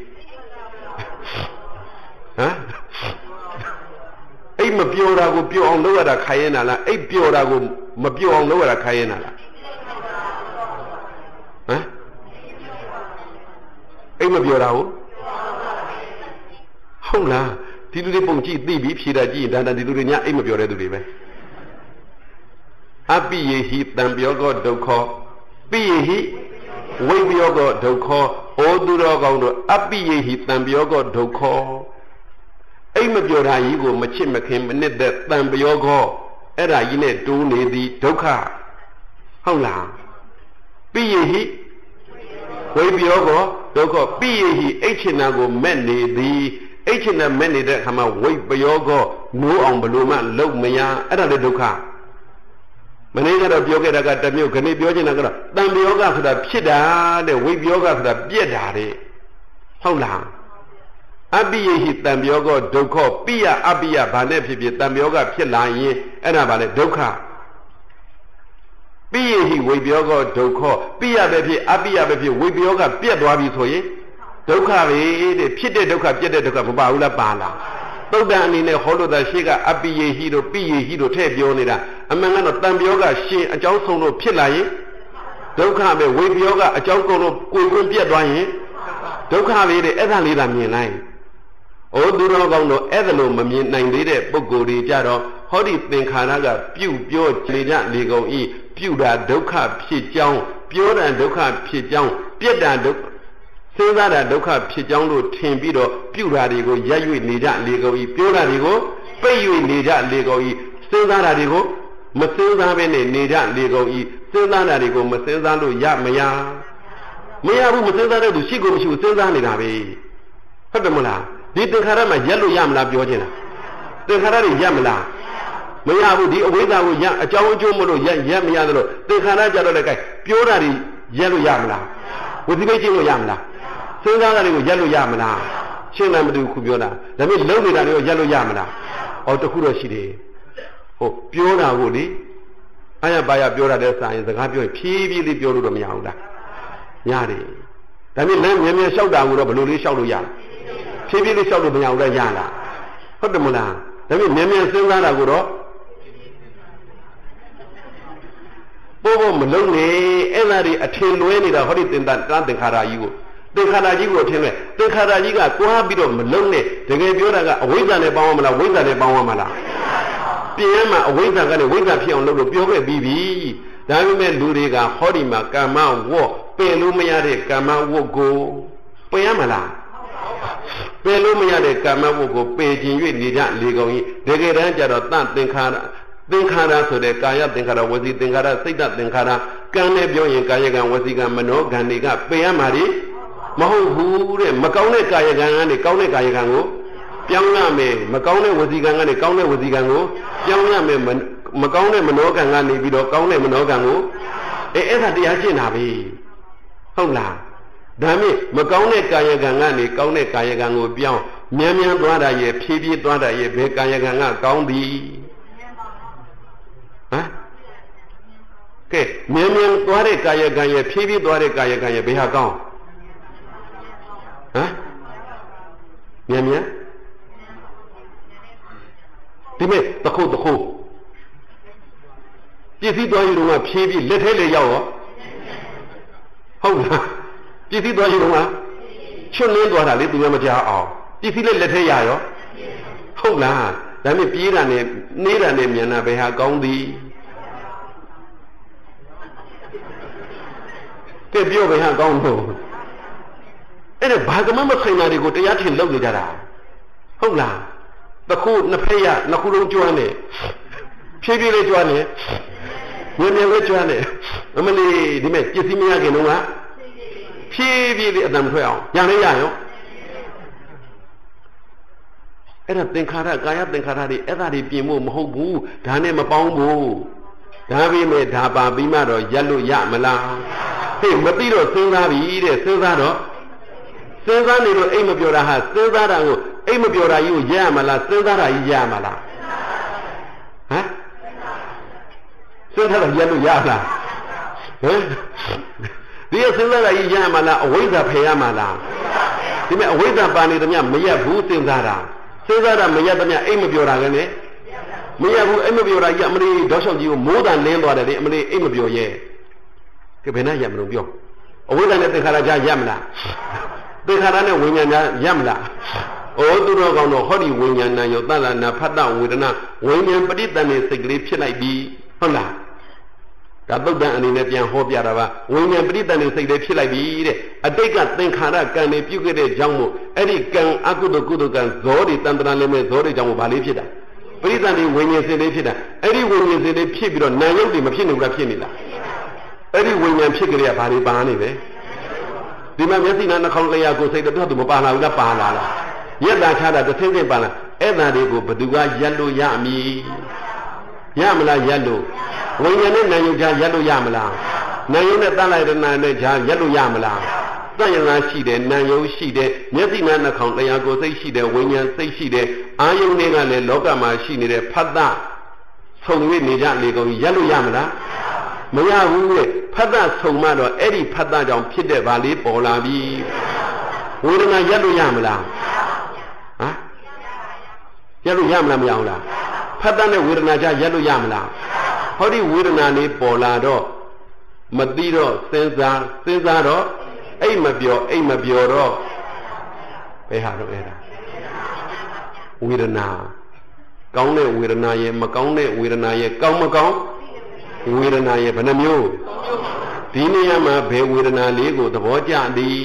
Speaker 1: ဟမ်အိမ်မပြောတာကိုပြောအောင်လုပ်ရတာခိုင်းရင်လားအိပ်ပြောတာကိုမပြောအောင်လုပ်ရတာခိုင်းရင်လားဟမ်အိမ်မပြောတာကိုဟုတ်လားဒီလူတွေပုံကြည့်သိပြီးဖြေတာကြည့်ရင်ဒါဒီလူတွေညအိမ်မပြောတဲ့သူတွေပဲအပိယေဟိတံပြောကောဒုက္ခပိယေဟိဝိပယောကောဒုက္ခဩသူတော်ကောင်းတို့အပိယေဟိတံပြောကောဒုက္ခအိမ်မပြောတာကြီးကိုမချစ်မခင်မနစ်တဲ့တံပြောကောအဲ့ဒါကြီးနဲ့တိုးနေသည်ဒုက္ခဟုတ်လားပိယေဟိဝိပယောကောဒုက္ခပိယေဟိအိတ်ချင်တာကိုမဲ့နေသည်အိတ်ချင်တဲ့မဲ့နေတဲ့အခါမှာဝိပယောကောနိုးအောင်ဘလို့မှလုံမရအဲ့ဒါလည်းဒုက္ခမနေ့ကတော့ပြောခဲ့တာကတမျိုးခဏပြောချင်တာကတော့တံပြောကဆိုတာဖြစ်တာတဲ့ဝိပယောကဆိုတာပြက်တာတဲ့ဟုတ်လားအပိယဟိတံပြောကောဒုက္ခပိယအပိယဘာနဲ့ဖြစ်ဖြစ်တံပြောကဖြစ်လာရင်အဲ့ဒါဘာလဲဒုက္ခပိယဟိဝိပယောကောဒုက္ခပိယပဲဖြစ်အပိယပဲဖြစ်ဝိပယောကပြက်သွားပြီဆိုရင်ဒုက္ခပဲတဲ့ဖြစ်တဲ့ဒုက္ခပြက်တဲ့ဒုက္ခမပါဘူးလားပါလားသုတ်တန်အနေနဲ့ဟောလို့သာရှေ့ကအပိယေဟိတို့ပိယေဟိတို့ထည့်ပြောနေတာအမှန်ကတော့တံပြောကရှင်အကြောင်းဆုံးလို့ဖြစ်လာရင်ဒုက္ခပဲဝိပယောကအကြောင်းကုန်လို့ကိုယ်ကွင်းပြက်သွားရင်ဒုက္ခပဲတဲ့အဲ့ဒါလေးသာမြင်လိုက်ဩသူတော်ကောင်းတို့အဲ့ဒါလို့မမြင်နိုင်သေးတဲ့ပုဂ္ဂိုလ်တွေကြတော့ဟဟောဒီသင်္ခါရကပြုတ်ပြောနေကြလေကုန်ဤပြုတ်တာဒုက္ခဖြစ်ကြောင်းပြောတာဒုက္ခဖြစ်ကြောင်းပြက်တာဒုက္ခစဉ်းစားတာဒုက္ခဖြစ်ကြောင်းလို့ထင်ပြီးတော့ပြုတ်တာတွေကိုရက်၍နေကြလေကုန်ဤပြောတာတွေကိုပိတ်၍နေကြလေကုန်ဤစဉ်းစားတာတွေကိုမစဉ်းစားဘဲနဲ့နေကြလေကုန်ဤစဉ်းစားတာတွေကိုမစဉ်းစားလို့မရဘူးမစဉ်းစားတဲ့သူရှိကိုမရှိဘူးစဉ်းစားနေတာပဲဟုတ်တယ်မလားဒီသင်္ခါရမှာရက်လို့ရမလားပြောချင်တာသင်္ခါရတွေရက်မလားမရဘူးဒီအဝိဇ္ဇာကိုအကြောင်းအကျိုးမလို့ရက်မရသလိုသင်္ခါရကြတော့လည်းပြောတာတွေရက်လို့ရမလားဝိသိကိကျင့်လို့ရမလားစဉ်းစားတာတွေကိုရက်လို့ရမလားရှင်းလားမတူခုပြောတာဒါပေမဲ့လုံးနေတာတွေကိုရက်လို့ရမလားတခုတော့ရှိတယ်ပြောတာကိုလေအာရပါရပြောတာတဲ့စာရင်စကားပြောရင်ဖြည်းဖြည်းလေးပြောလို့တော့မရဘူးလားရတယ်ဒါပေမဲ့လမ်းမြန်မြန်လျှောက်တာကိုတော့ဘယ်လိုလေးလျှောက်လို့ရလဲဖြည်းဖြည်းလေးလျှောက်လို့မရဘူးလားရလားဟုတ်တယ်မလားဒါပေမဲ့မြန်မြန်စဉ်းစားတာကိုတော့ပို့မလုံးနဲ့အဲ့ဒါတွေအထင်လွဲနေတာဟောဒီသင်္ခါရကြီးကိုသင်္ခါရကြီးကိုထင်လဲသင်္ခါရကြီးကတွားပြီးတော့မလုံးနဲ့တကယ်ပြောတာကအဝိဇ္ဇာနဲ့ပေါင်းရမလားဝိဇ္ဇာနဲ့ပေါင်းရမလားပြင်ရမှာအဝိဇ္ဇာကလည်းဝိဇ္ဇာဖြစ်အောင်လုပ်လို့ပြောခဲ့ပြီးပြီဒါပေမဲ့လူတွေကဟောဒီမှာကမ္မဝတ်ပယ်လို့မရတဲ့ကမ္မဝတ်ကိုပယ်ရမလားပယ်လို့မရတဲ့ကမ္မဝတ်ကိုပယ်ခြင်း၍နေကြလေကုန်၏တကယ်တမ်းကျတော့သင်္ခါရဆိုတဲ့ကာယသင်္ခါရဝစီသင်္ခါရစိတ်သင်္ခါရကံနဲ့ပြောရင်ကာယကံဝစီကံမနောကံတွေကပယ်ရမှာဒီမဟုတ်ဘူးတဲ့မကောင်းတဲ့ကာယကံကနေကောင်းတဲ့ကာယကံကိုပြောင်းရမယ်မကောင်းတဲ့ဝစီကံကနေကောင်းတဲ့ဝစီကံကိုပြောင်းရမယ်မကောင်းတဲ့မနောကံကနေပြီးတော့ကောင်းတဲ့မနောကံကိုအဲ့ဒါတရားကျင့်တာပဲဟုတ်လားဒါမြင့်မကောင်းတဲ့ကာယကံကနေကောင်းတဲ့ကာယကံကိုပြောင်းမြန်မြန်သွားတာရဲ့ဖြည်းဖြည်းသွားတာရဲ့ဘယ်ကာယကံကကောင်းသည်ကဲမြန်မြန်သွားတဲ့ကာယကံရဲ့ဖြည်းဖြည်းသွားတဲ့ကာယကံရဲ့ဘယ်ဟာကောင်းမြန်မြန်ဒီမဲ့တခုပစ္စည်းသွားယူတော့ဖြည်းဖြည်းလက်ထဲလေရောက်ရောဟုတ်လားပစ္စည်းသွားယူတော့ချွတ်လင်းသွားတာလေသူကမကြားအောင်ပစ္စည်းလက်ထဲရရောဟုတ်လားဒါမဲ့ပြေးတာနဲ့နေတာနဲ့မြန်တာဘယ်ဟာကောင်းသည်ကဲပြောဘယ်ဟာကောင်းလို့အဲ့ဒါဘာကမှမဆိုင်တာတွေကိုတရားထင်လုပ်နေကြတာဟုတ်လားတခုနှစ်ဖက်ရနှစ်ခုလုံးကျွမ်းနေဖြည်းဖြည်းလေးကျွမ်းနေမြန်မြန်လေးကျွမ်းနေအမလီဒီမဲ့ပစ္စည်းမရခင်တော့ကဖြည်းဖြည်းလေးအတန်ထွက်အောင်ရရရောအဲ့ဒါသင်္ခါရကာယသင်္ခါရတွေအဲ့ဒါတွေပြင်ဖို့မဟုတ်ဘူးဒါနဲ့မပေါင်းဘူးဒါပေမဲ့ဒါပါပြီးမှတော့ရက်လို့ရမလားဟေးမသိတော့စဉ်းစားပြီတဲ့စဉ်းစားတော့စဉ်းစားနေတော့အိမ်မပြောတာဟာစဉ်းစားတာကိုအိမ်မပြောတာကြီးကိုရရမလားစဉ်းစားတာကြီးရရမလားစဉ်းစားတာရက်လို့ရလားဒီစဉ်းစားတာကြီးရရမလားအဝိဇ္ဇာဖယ်ရမလားဒီမဲ့အဝိဇ္ဇာပါနေသမျှမရက်ဘူးစဉ်းစားတာမရက်သမျှအိမ်မပြောတာကလည်းမရက်ဘူးအိမ်မပြောတာကြီးအမလေးဒေါက်ရှောက်ကြီးကိုမိုးတန်လင်းသွားတယ်လေအမလေးအိမ်မပြောရဲကဲဘယ်နဲ့ရက်မလို့ပြောအဝိဇ္ဇာနဲ့သင်္ခါရကြားရက်မလားသင်္ခါရနဲ့ဝိညာဉ်ကြားရက်မလားသူတော်ကောင်းတော့ဟောဒီဝိညာဏယောသလနာဖတ်တဝေဒနာဝိညာဉ်ပဋိသန္ဓေစိတ်ကလေးဖြစ်လိုက်ပြီဟုတ်လားဒါသုတ်တန်အနေနဲ့ပြန်ဟောပြတာပါဝိညာဉ်ပဋိသန္ဓေစိတ်လေးဖြစ်လိုက်ပြီတဲ့အတိတ်ကသင်္ခါရကံတွေပြုခဲ့တဲ့ကြောင့်မို့အဲ့ဒီကံအကုသိုလ်ကုသိုလ်ကံဇောတွေတန်တရာလည်းမဲ့ဇောတွေကြောင့်မို့ဗာလေးဖြစ်တာပဋိသန္ဓေဝိညာဉ်စိတ်လေးဖြစ်တာအဲ့ဒီဝိညာဉ်စိတ်လေးဖြစ်ပြီးတော့နာယုတ်တွေမဖြစ်နေဘူးလားဖြစ်နေလားအဲ့ဒီဝိညာဉ်ဖြစ်ကြတဲ့ဗာလေးပါနေပဲဒီမှာမျက်စိနာနှာခေါင်းလျှာကိုစိတ်တော့သူမပါလာဘူးလားပါလာလားရက်တာချတာတစ်ဆင်းဆင်းပါလာအဲ့ဒါတွေကိုဘယ်သူကရက်လို့ရမည်ရမလားရက်လို့ဝိညာဉ်နဲ့နာယုတ်ကြားရက်လို့ရမလားနာယုတ်နဲ့တန်လိုက်တဲ့နာနဲ့ကြားရက်လို့ရမလားသံယနာရှိတယ်နာယုတ်ရှိတယ်မျက်စိနာနှာခေါင်းလျှာကိုစိတ်ရှိတယ်ဝိညာဉ်စိတ်ရှိတယ်အာယုန်တွေကလည်းလောကမှာရှိနေတဲ့ဖတ်တဆုံ၍နေကြလေကုန်ရက်လို့ရမလားမရဘူးလေဖတ်တဆုံမှတော့အဲ့ဒီဖတ်တကြောင့်ဖြစ်တဲ့ဗာလေးပေါ်လာပြီဝေဒနာရက်လို့ရမလားရက်လို့ရမလားမရဘူးလားဖတ်တနဲ့ဝေဒနာကြားရက်လို့ရမလားဟောဒီဝေဒနာလေးပေါ်လာတော့မသိတော့စဉ်းစားတော့အိမ်မပြောတော့ဘယ်ဟာတော့အဲ့ဒါဝေဒနာကောင်းတဲ့ဝေဒနာရဲ့မကောင်းတဲ့ဝေဒနာရဲ့ကောင်းမကောင်းဝေဒနာရဲ့ဘယ်နှမျိုးဒီနေရာမှာဘယ်ဝေဒနာလေးကိုသဘောကျသည်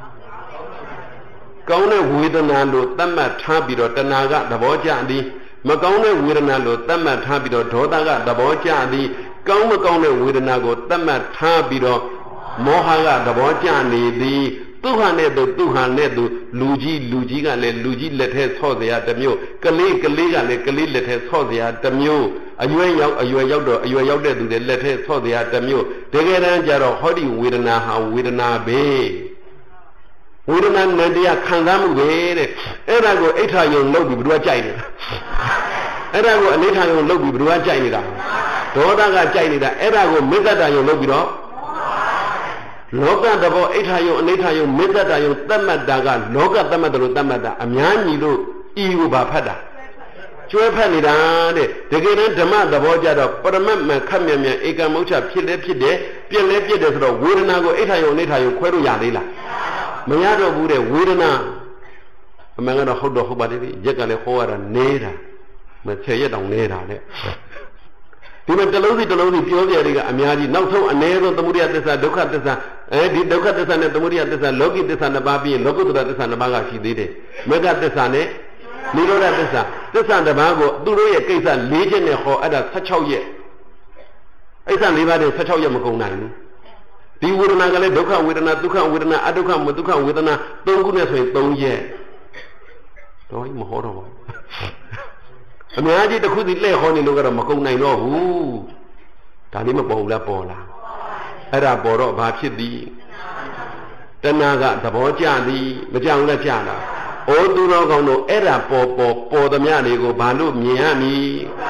Speaker 1: ကောင်းတဲ့ဝေဒနာလို့သတ်မှတ်ထားပြီးတော့တဏှာကသဘောကျသည်မကောင်းတဲ့ဝေဒနာလို့သတ်မှတ်ထားပြီးတော့ဒေါသကသဘောကျသည်ကောင်းမကောင်းတဲ့ဝေဒနာကိုသတ်မှတ်ထားပြီးတော့မောဟကသဘောကျနေသည်သူဟာနဲ့သူဟာနဲ့သူလူကြီးကလည်းလူကြီးလက်ထဲဆော့เสียတစ်မျိုးကလေးကလည်းကလေးလက်ထဲဆော့เสียတစ်မျိုးအရွယ်ရောက်တော့အရွယ်ရောက်တဲ့သူတွေလက်ထဲဆော့เสียတစ်မျိုးတကယ်တမ်းကျတော့ဟောဒီဝေဒနာဟာဝေဒနာပဲဝေဒနာနဲ့တရားခံစားမှုပဲတဲ့အဲ့ဒါကိုအိဋ္ဌာယုံလုပ်ပြီးဘယ်သူကကြိုက်နေတာအဲ့ဒါကိုအနိဋ္ဌာယုံလုပ်ပြီးဘယ်သူကကြိုက်နေတာဒေါသကကြိုက်နေတာအဲ့ဒါကိုမေတ္တာယုံလုပ်ပြီးတော့လောကတဘောအိဋ္ဌာယုံအနိဋ္ဌာယုံမေတ္တာယုံသတ်မှတ်တာကလောကသတ်မှတ်တယ်လို့သတ်မှတ်တာအများကြီးလို့ဤကိုပါဖတ်တာကျွဲဖတ်နေတာတဲ့တကယ်တမ်းဓမ္မသဘောကြတော့ပရမတ်မှန်ခက်မြန်မြန်ဧကမုဋ္ဌဖြစ်လဲဖြစ်တယ်ပြက်လဲပြက်တယ်ဆိုတော့ဝေဒနာကိုအိဋ္ဌာယုံအနိဋ္ဌာယုံခွဲလို့ရသေးလားမရတော့ဘူးတဲ့ဝေဒနာအမှန်ကတော့ဟုတ်ပါတယ်ရက်ကလည်းဟောရတာနေတာမ10ရက်တောင်နေတာတဲ့ဒီမှာတလုံးစီပြောကြရတဲ့အများကြီးနောက်ဆုံးအ ਨੇ ဆုံးသမုဒိယသစ္စာဒုက္ခသစ္စာဒီဒုက္ခသစ္စာနဲ့သမုဒိယသစ္စာလောကိသစ္စာ2ပါးပြီးရင်လောကုတ္တရသစ္စာ2ပါးကရှိသေးတယ်မေဃသစ္စာနဲ့နိရောဓသစ္စာ2ပါးကိုသူတို့ရဲ့ကိစ္စ၄ချက်နဲ့ဟောအဲ့ဒါ16ရက်အဲ့ဒါ၄ပါးနဲ့16ရက်မကုန်နိုင်ဘူးဒီဝေဒနာကလည်းဒုက္ခဝေဒနာဒုက္ခဝေဒနာအဒုက္ခမဒုက္ခဝေဒနာ3ခုနဲ့ဆိုရင်3ရက်တော့မဟောတော့ဘူးအများကြီးတစ်ခုစီလှည့်ဟောနေလို့ကတော့မကုန်နိုင်တော့ဘူးဒါလေးမပေါ်ဘူးလားပေါ်လားအဲ့ဒါပေါ်တော့ဘာဖြစ်သည်တဏှာကသဘောကျသည်မကြောက်လည်းကျလားဩသူတော်ကောင်းတို့အဲ့ဒါပေါ်သမျှတွေကိုဘာလို့မြင်ရမည်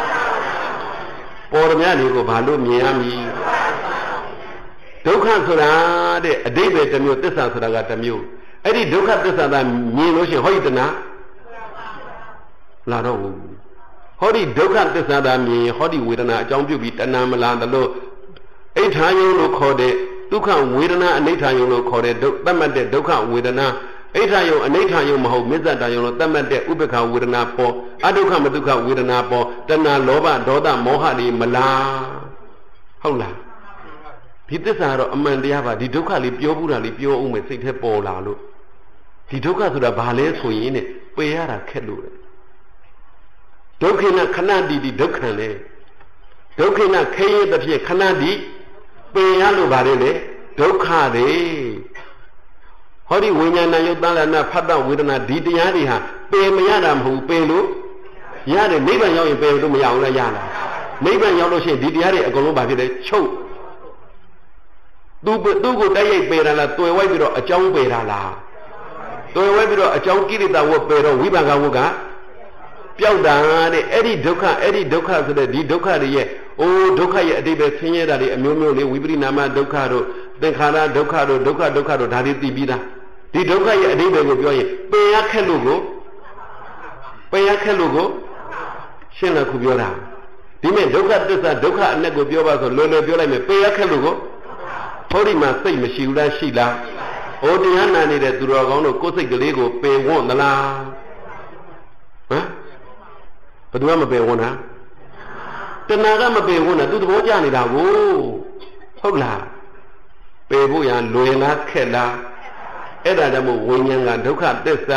Speaker 1: ပေါ်သမျှတွေကိုဘာလို့မြင်ရမည်ဒုက္ခဆိုတာတဲ့အတိတ်ပဲတစ်မျိုးသစ္စာဆိုတာကတစ်မျိုးအဲ့ဒီဒုက္ခသစ္စာသာမြင်လို့ရှိရင်ဟောဒီတဏှာလာတော့ဘူးဟောဒီဒုက္ခသစ္စာသာမြင်ဟောဒီဝေဒနာအကြောင်းပြုပြီးတဏှာမလာသလိုအိဋ္ဌာယုံလို့ခေါ်တဲ့ဒုက္ခဝေဒနာအနိဋ္ဌာယုံလို့ခေါ်တဲ့သတ်မှတ်တဲ့ဒုက္ခဝေဒနာအိဋ္ဌာယုံအနိဋ္ဌာယုံမဟုတ်မေတ္တာယုံလို့သတ်မှတ်တဲ့ဥပ္ပခဝေဒနာပေါ်အဒုက္ခမဒုက္ခဝေဒနာပေါ်တဏှာလောဘဒေါသမောဟတွေမလားဟုတ်လားဒီသစ္စာကတော့အမှန်တရားပါဒီဒုက္ခလေးပြောဘူးတာလေးပြောအောင်မယ်စိတ်ထဲပေါ်လာလို့ဒီဒုက္ခဆိုတာဘာလဲဆိုရင်ねပယ်ရတာခက်လို့ဒုက္ခိနခဏတိဒုက္ခံလေဒုက္ခိနခေယတဖြစ်ခဏတိပယ်ရလို့ဗါလေဒုက္ခတွေဟောဒီဝိညာဏယုတ်တလနာဖတ်တဝေဒနာဒီတရားတွေဟာပယ်မရတာမဟုတ်ပယ်လို့ရတယ်နိဗ္ဗာန်ရောက်ရင်ပယ်လို့မရအောင်လားရလားနိဗ္ဗာန်ရောက်လို့ရှိရင်ဒီတရားတွေအကုန်လုံးဗာဖြစ်တယ်ချုပ်သူ့ကိုတိုက်ရိုက်ပယ်တာလားတွယ်ဝိုက်ပြီးတော့အကြောင်းပယ်တာလားတွယ်ဝိုက်ပြီးတော့အကြောင်းကိရိတာဝတ်ပယ်တော့ဝိပါကဝတ်ကပျောက်တာတဲ့အဲ့ဒီဒုက္ခဆိုတဲ့ဒီဒုက္ခတွေရဲ့ဒုက္ခရဲ့အတိပ္ပယ်ဆင်းရဲတာတွေအမျိုးမျိုးလေးဝိပရိနာမဒုက္ခတို့သင်္ခါရဒုက္ခတို့ဒုက္ခတို့ဒါတွေသိပြီးသားဒီဒုက္ခရဲ့အတိပ္ပယ်ကိုပြောရင်ပယ်ရခက်လို့ကိုရှင်းလက်ခုပြောတာဒီမဲ့ဒုက္ခသစ္စာဒုက္ခအနက်ကိုပြောပါဆိုလွယ်လွယ်ပြောလိုက်မယ်ပယ်ရခက်လို့ကိုဟောဒီမှာစိတ်မရှိဘူးလားရှိလားတရားနာနေတဲ့သူတော်ကောင်းတို့ကိုယ်စိတ်ကလေးကိုပယ်ဝွန့်သလားဟမ်ဘယ်သူမှမပယ်ဝွန့်တာတဏှာကမပယ်ဝွန့်တာသူသဘောကျနေတာကိုဟုတ်လားပယ်ဖို့ရလွယ်လားခက်လားအဲ့ဒါကြောင့်မို့ဝိညာဉ်ကဒုက္ခသစ္စာ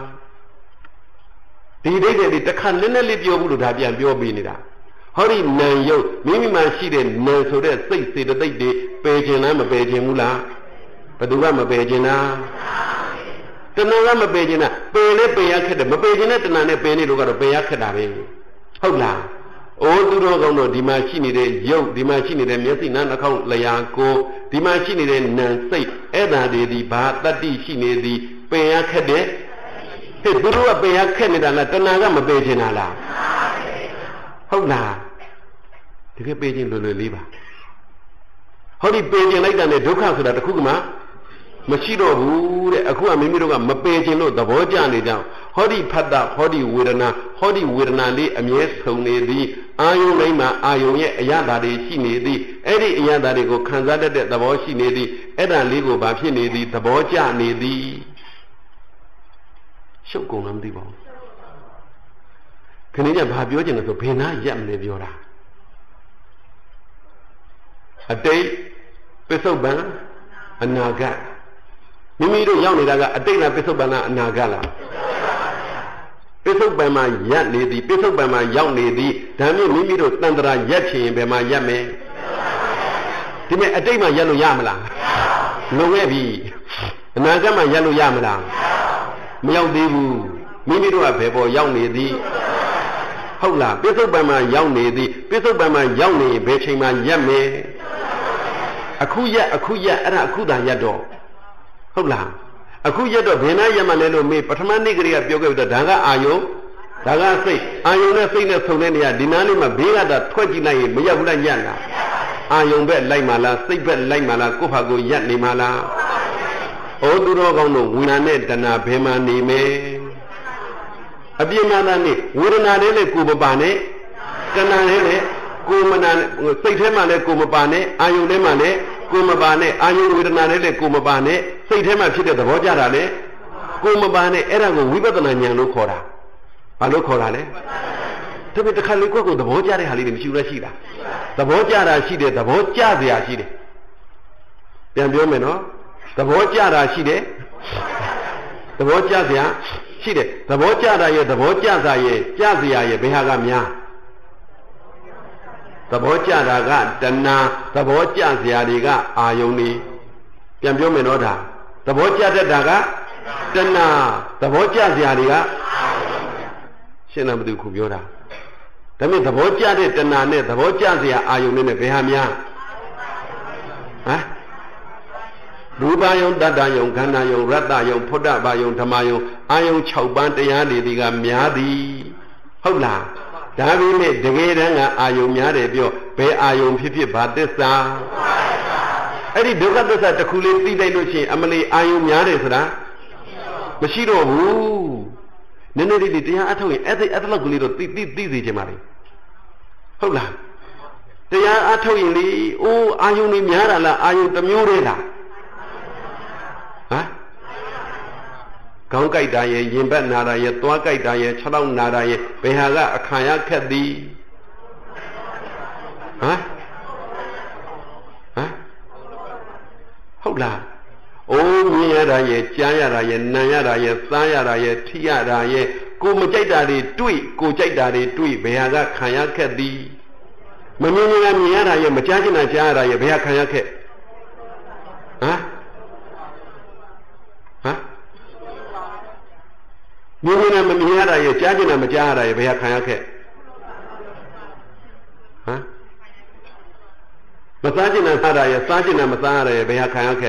Speaker 1: ဒီဒိဋ္ဌိတွေတစ်ခါနည်းနည်းလေးပြောဘူးလို့ဒါပြန်ပြောပြီးနေတာဟောဒီနာယုတ်မိမိမှာရှိတဲ့နာဆိုတဲ့စိတ်စေတသိက်တွေပယ်ခြင်းလားမပယ်ခြင်းဘူးလားဘယ်သူကမပယ်ခြင်းလားတဏှာကမပယ်ခြင်းလားပယ်လဲပယ်ရခက်တယ်မပယ်ခြင်းနဲ့တဏှာနဲ့ပယ်နေလို့ကတော့ပယ်ရခက်တာပဲဟုတ်လားသူတော်ကောင်းတို့ဒီမှာရှိနေတဲ့ယုတ်ဒီမှာရှိနေတဲ့မျက်စိနားနှာခေါင်းလျှာကိုယ်ဒီမှာရှိနေတဲ့နာစိတ်အဲ့ဒါတွေဒီဘာတတ္တိရှိနေသည်ပယ်ရခက်တယ်ဟဲ့သူတို့ကပယ်ရခက်နေတာလားတဏှာကမပယ်ခြင်းလားဟုတ်လားတကယ်ပယ်ခြင်းလွယ်လွယ်လေးပါဟောဒီပယ်ခြင်းလိုက်တာနဲ့ဒုက္ခဆိုတာတခုမှမရှိတော့ဘူးတဲ့အခုကမိမိတို့ကမပယ်ခြင်းလို့သဘောကျနေကြဟောဒီဖတ်တာဟောဒီဝေဒနာလေးအမြဲဆုံနေသည်အာယုန်တိုင်းမှာအာယုန်ရဲ့အရသာတွေရှိနေသည်အဲ့ဒီအရသာတွေကိုခံစားတတ်တဲ့သဘောရှိနေသည်အဲ့ဒါလေးကိုဘာဖြစ်နေသည်သဘောကျနေသည်ရှုပ်ကုန်လားမသိပါဘူးခဏကြီးဘာပြောချင်လဲဆိုဘယ်နာရက်မလဲပြောတာအတိတ်ပစ္စုပန်အနာဂတ်မိမိတို့ရောက်နေတာကအတိတ်လားပစ္စုပန်လားအနာဂတ်လားပစ္စုပန်မှာရက်နေသည်ပစ္စုပန်မှာရောက်နေသည်ဒါမျိုးမိမိတို့တန်ត្រာရက်ချင်ရင်ဘယ်မှာရက်မယ်ဒီမဲ့အတိတ်မှာရက်လို့ရမလားလွန်ခဲ့ပြီအနာဂတ်မှာရက်လို့ရမလားမရောက်သေးဘူးမိမိတို့ကဘယ်ပေါ်ရောက်နေသည်ဟုတ်လားပစ္စုပန်မှာရောက်နေသည်ပစ္စုပန်မှာရောက်နေဘယ်ချိန်မှာရက်မယ်အခုရက်အဲ့ဒါအခုသာရက်တော့ဟုတ်လားအခုရက်တော့ဘယ်နာရက်မှလဲလို့မေးပထမနေ့ကလေးကပြောခဲ့ပြီးတော့ဒါကအာယုံဒါကစိတ်အာယုံနဲ့စိတ်နဲ့ဆုံတဲ့နေရာဒီနားလေးမှာဘေးကတာထွက်ကြည့်လိုက်ရင်မရက်ဘူးလားရက်လားအာယုံဘက်လိုက်မှလားစိတ်ဘက်လိုက်မှလားကိုယ့်ဟာကိုယ်ရက်နေမှလားဩသူတော်ကောင်းတို့ဝိညာဉ်နဲ့တဏှာဘယ်မှာနေမယ်အပြင်းနာနဲ့ဝေဒနာလေးနဲ့ကိုယ်မပါနဲ့တဏှာလေးနဲ့ကိုယ်မနာစိတ်ထဲမှာလည်းကိုယ်မပါနဲ့အာယုံထဲမှာလည်းကိုယ်မပါနဲ့အာယုံဝေဒနာလေးလည်းကိုယ်မပါနဲ့စိတ်ထဲမှာဖြစ်တဲ့သဘောကြတာလေကိုယ်မပါနဲ့အဲ့ဒါကိုဝိပဿနာဉာဏ်လို့ခေါ်တာဘာလို့ခေါ်တာလဲတပည့်တစ်ခါလေးကိုယ့်ကိုယ်သဘောကြတဲ့ဟာလေးတွေမရှိဘူးလားရှိတာသဘောကြတာရှိတယ်သဘောကြเสียရှိတယ်ပြန်ပြောမယ်နော်သဘောကြတာရှိတယ်သဘောကြเสียရှိတယ်သဘောကြတာရဲ့သဘောကြတာရဲ့ကြเสียရဲ့ဘယ်ဟာကများသဘောကြတာကတဏှာသဘောကြเสียတွေကအာယုန်နေပြန်ပြောမယ်နော်ဒါသဘောကြတတ်တာကတဏှာသဘောကြเสียတွေကရှင်းလားမသိဘူးပြောတာဒါပေမဲ့သဘောကြတဲ့တဏှာနဲ့သဘောကြเสียအာယုန်နဲ့ဘယ်ဟာများဟမ်ရူပယုံတတ္တယုံခန္ဓာယုံရတ္တယုံဖုဒ္ဓဘာယုံဓမ္မယုံအာယုံ6ပန်းတရားတွေဒီကများသည်ဟုတ်လားဒါပေမဲ့တကယ်တမ်းကအာယုံများတယ်ပြောဘယ်အာယုံဖြစ်ဖြစ်ဘာသစ္စာအဲ့ဒီဒုက္ခသစ္စာတစ်ခုလေးသိလိုက်လို့ရှိရင်အမလီအာယုံများတယ်ဆိုတာမရှိတော့ဘူးနည်းနည်းလေးတရားအထုတ်ရင်အဲ့ဒါလောက်ကလေးတော့သိစေချင်ပါလေဟုတ်လားတရားအထုတ်ရင်လေအိုးအာယုံတွေများတာလားအာယုံတစ်မျိုးတည်းလားဟမ်ခေါင်းကြိုက်တာရဲ့ရင်ဘက်နာတာရဲ့သွားကြိုက်တာရဲ့ခြေထောက်နာတာရဲ့ဘယ်ဟာကအခါရခက်သည်ဟမ်ဟုတ်လားအိုးမြင်ရတာရဲ့ကြားရတာရဲ့နားရတာရဲ့စားရတာရဲ့ထိရတာရဲ့ကိုမကြိုက်တာတွေတွေ့ကိုကြိုက်တာတွေတွေ့ဘယ်ဟာကခံရခက်သည်မမြင်မြင်ရတာရဲ့မကြားချင်တာကြားရတာရဲ့ဘယ်ဟာခံရခက်မြင်မြင်မမြင်ရတာရဲ့ကြားချင်တာမကြားရတာရဲ့ဘယ်ဟာခံရခက်မစားချင်တာစားတာရဲ့စားချင်တာမစားရတာရဲ့ဘယ်ဟာခံရခက်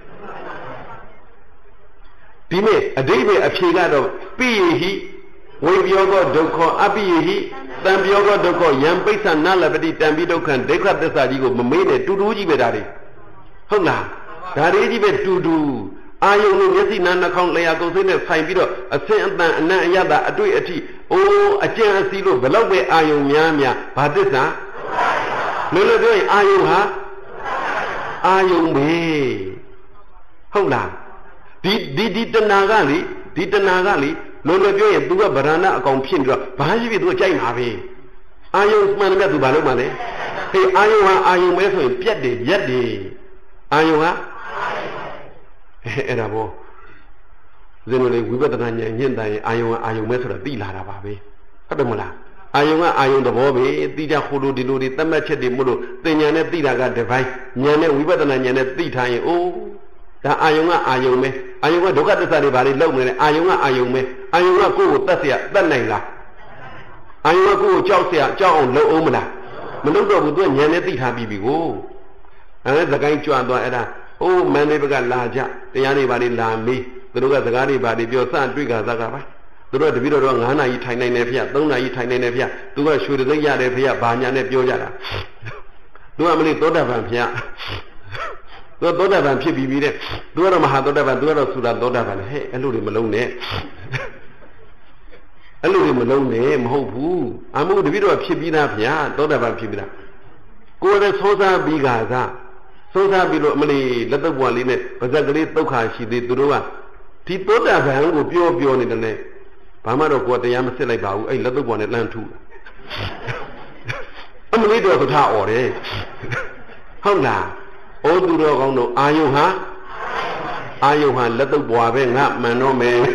Speaker 1: ဒီမဲ့အဓိပ္ပာယ်အဖြေကတော့ပိယဟိဝိပယောကောဒုက္ခအပိယဟိတံပယောကောဒုက္ခယံပိဿနာလပတိတံပိဒုက္ခဒိဋ္ဌသစ္စာကြီးကိုမမေးနဲ့တူတူကြီးပဲဒါတွေဟုတ်လားဒါတွေကြီးပဲတူတူအာယုံနဲ့မျက်စိနားနှာခေါင်းလျှာကုံစိတ်နဲ့ဆိုင်ပြီးတော့အစင်အတန်အနံ့အယတာအတွေ့အထိအိုးအကျဉ်းအစီလို့ဘလောက်ပဲအာယုံများဘာသစ္စာလို့လို့ပြောရင်အာယုံဟာအာယုံပဲဟုတ်လားဒီတဏှာကလေဒီတဏှာကလေလို့လို့ပြောရင် तू ကဗရဏအကောင်ဖြစ်ပြီးတော့ဘာရှိပြီ तू ကြိုက်မှာပဲအာယုံမှန်တယ် तू ဘာလုပ်မှာလဲဟေးအာယုံဟာအာယုံပဲဆိုရင်ပြက်တယ်ရက်တယ်အာယုံဟာအဲ့ဒါဘောဇင်းတို့လေဝိပဿနာဉာဏ်ညှင့်တယ်အာယုံကအာယုံပဲဆိုတော့သိလာတာပါပဲဟုတ်တယ်မလားအာယုံကအာယုံသဘောပဲသိကြဟိုလိုဒီလိုတွေသတ်မှတ်ချက်တွေမို့လို့သင်ဉာဏ်နဲ့သိတာကတစ်ပိုင်းဉာဏ်နဲ့ဝိပဿနာဉာဏ်နဲ့သိထားရင်အိုးဒါအာယုံကအာယုံပဲအာယုံကဒုက္ခသစ္စာတွေဘာတွေလောက်နေလဲအာယုံကအာယုံပဲအာယုံကကိုယ့်ကိုတတ်เสียတတ်နိုင်လားအာယုံကကိုယ့်ကိုကြောက်เสียကြောက်အောင်လုပ်အောင်မလားမလုပ်တော့ဘူးသူကဉာဏ်နဲ့သိထားပြီးပြီကိုအဲသကိုင်းကြွသွားအဲ့ဒါအိုးမန္တေဘကလာကြတရားတွေဘာတွေလာမေးသူတို့ကစကားတွေဘာတွေပြောစတွေ့ကစားကပါသူတို့တပည့်တော်က9နာရီထိုင်နိုင်တယ်ဖေ3နာရီထိုင်နိုင်တယ်ဖေသူကရွှေသိမ့်ရတယ်ဖေဘာညာနဲ့ပြောကြတာသူကမလေးသောတာပန်ဖေသူသောတာပန်ဖြစ်ပြီးတဲ့သူကတော့မဟာသောတာပန်သူကတော့သုဒသောတာပန်ဟဲ့အဲ့လိုတွေမလုံးနဲ့အဲ့လိုတွေမလုံးနဲ့မဟုတ်ဘူးအမှုတပည့်တော်ဖြစ်ပြီးသားဖေသောတာပန်ဖြစ်ပြီးသားကိုယ်လည်းသောစားပြီးကစားသုံးစားပြီးလို့အမလီလက်တော့ဘွားလေးနဲ့ပါဇက်ကလေးတုတ်ခါရှိသေးသူတို့ကဒီသောတာပန်ကိုပြောနေတယ်လေဘာမှတော့ကိုယ်တရားမစစ်လိုက်ပါဘူးအဲ့လက်တော့ပေါ်နဲ့လှမ်းထုအမလေးတော်ကထားអော်တယ်ဟုတ်လားဩသူတော်ကောင်းတို့အာယုဟာလက်တော့ပေါ်ပဲငါမှန်တော့မယ်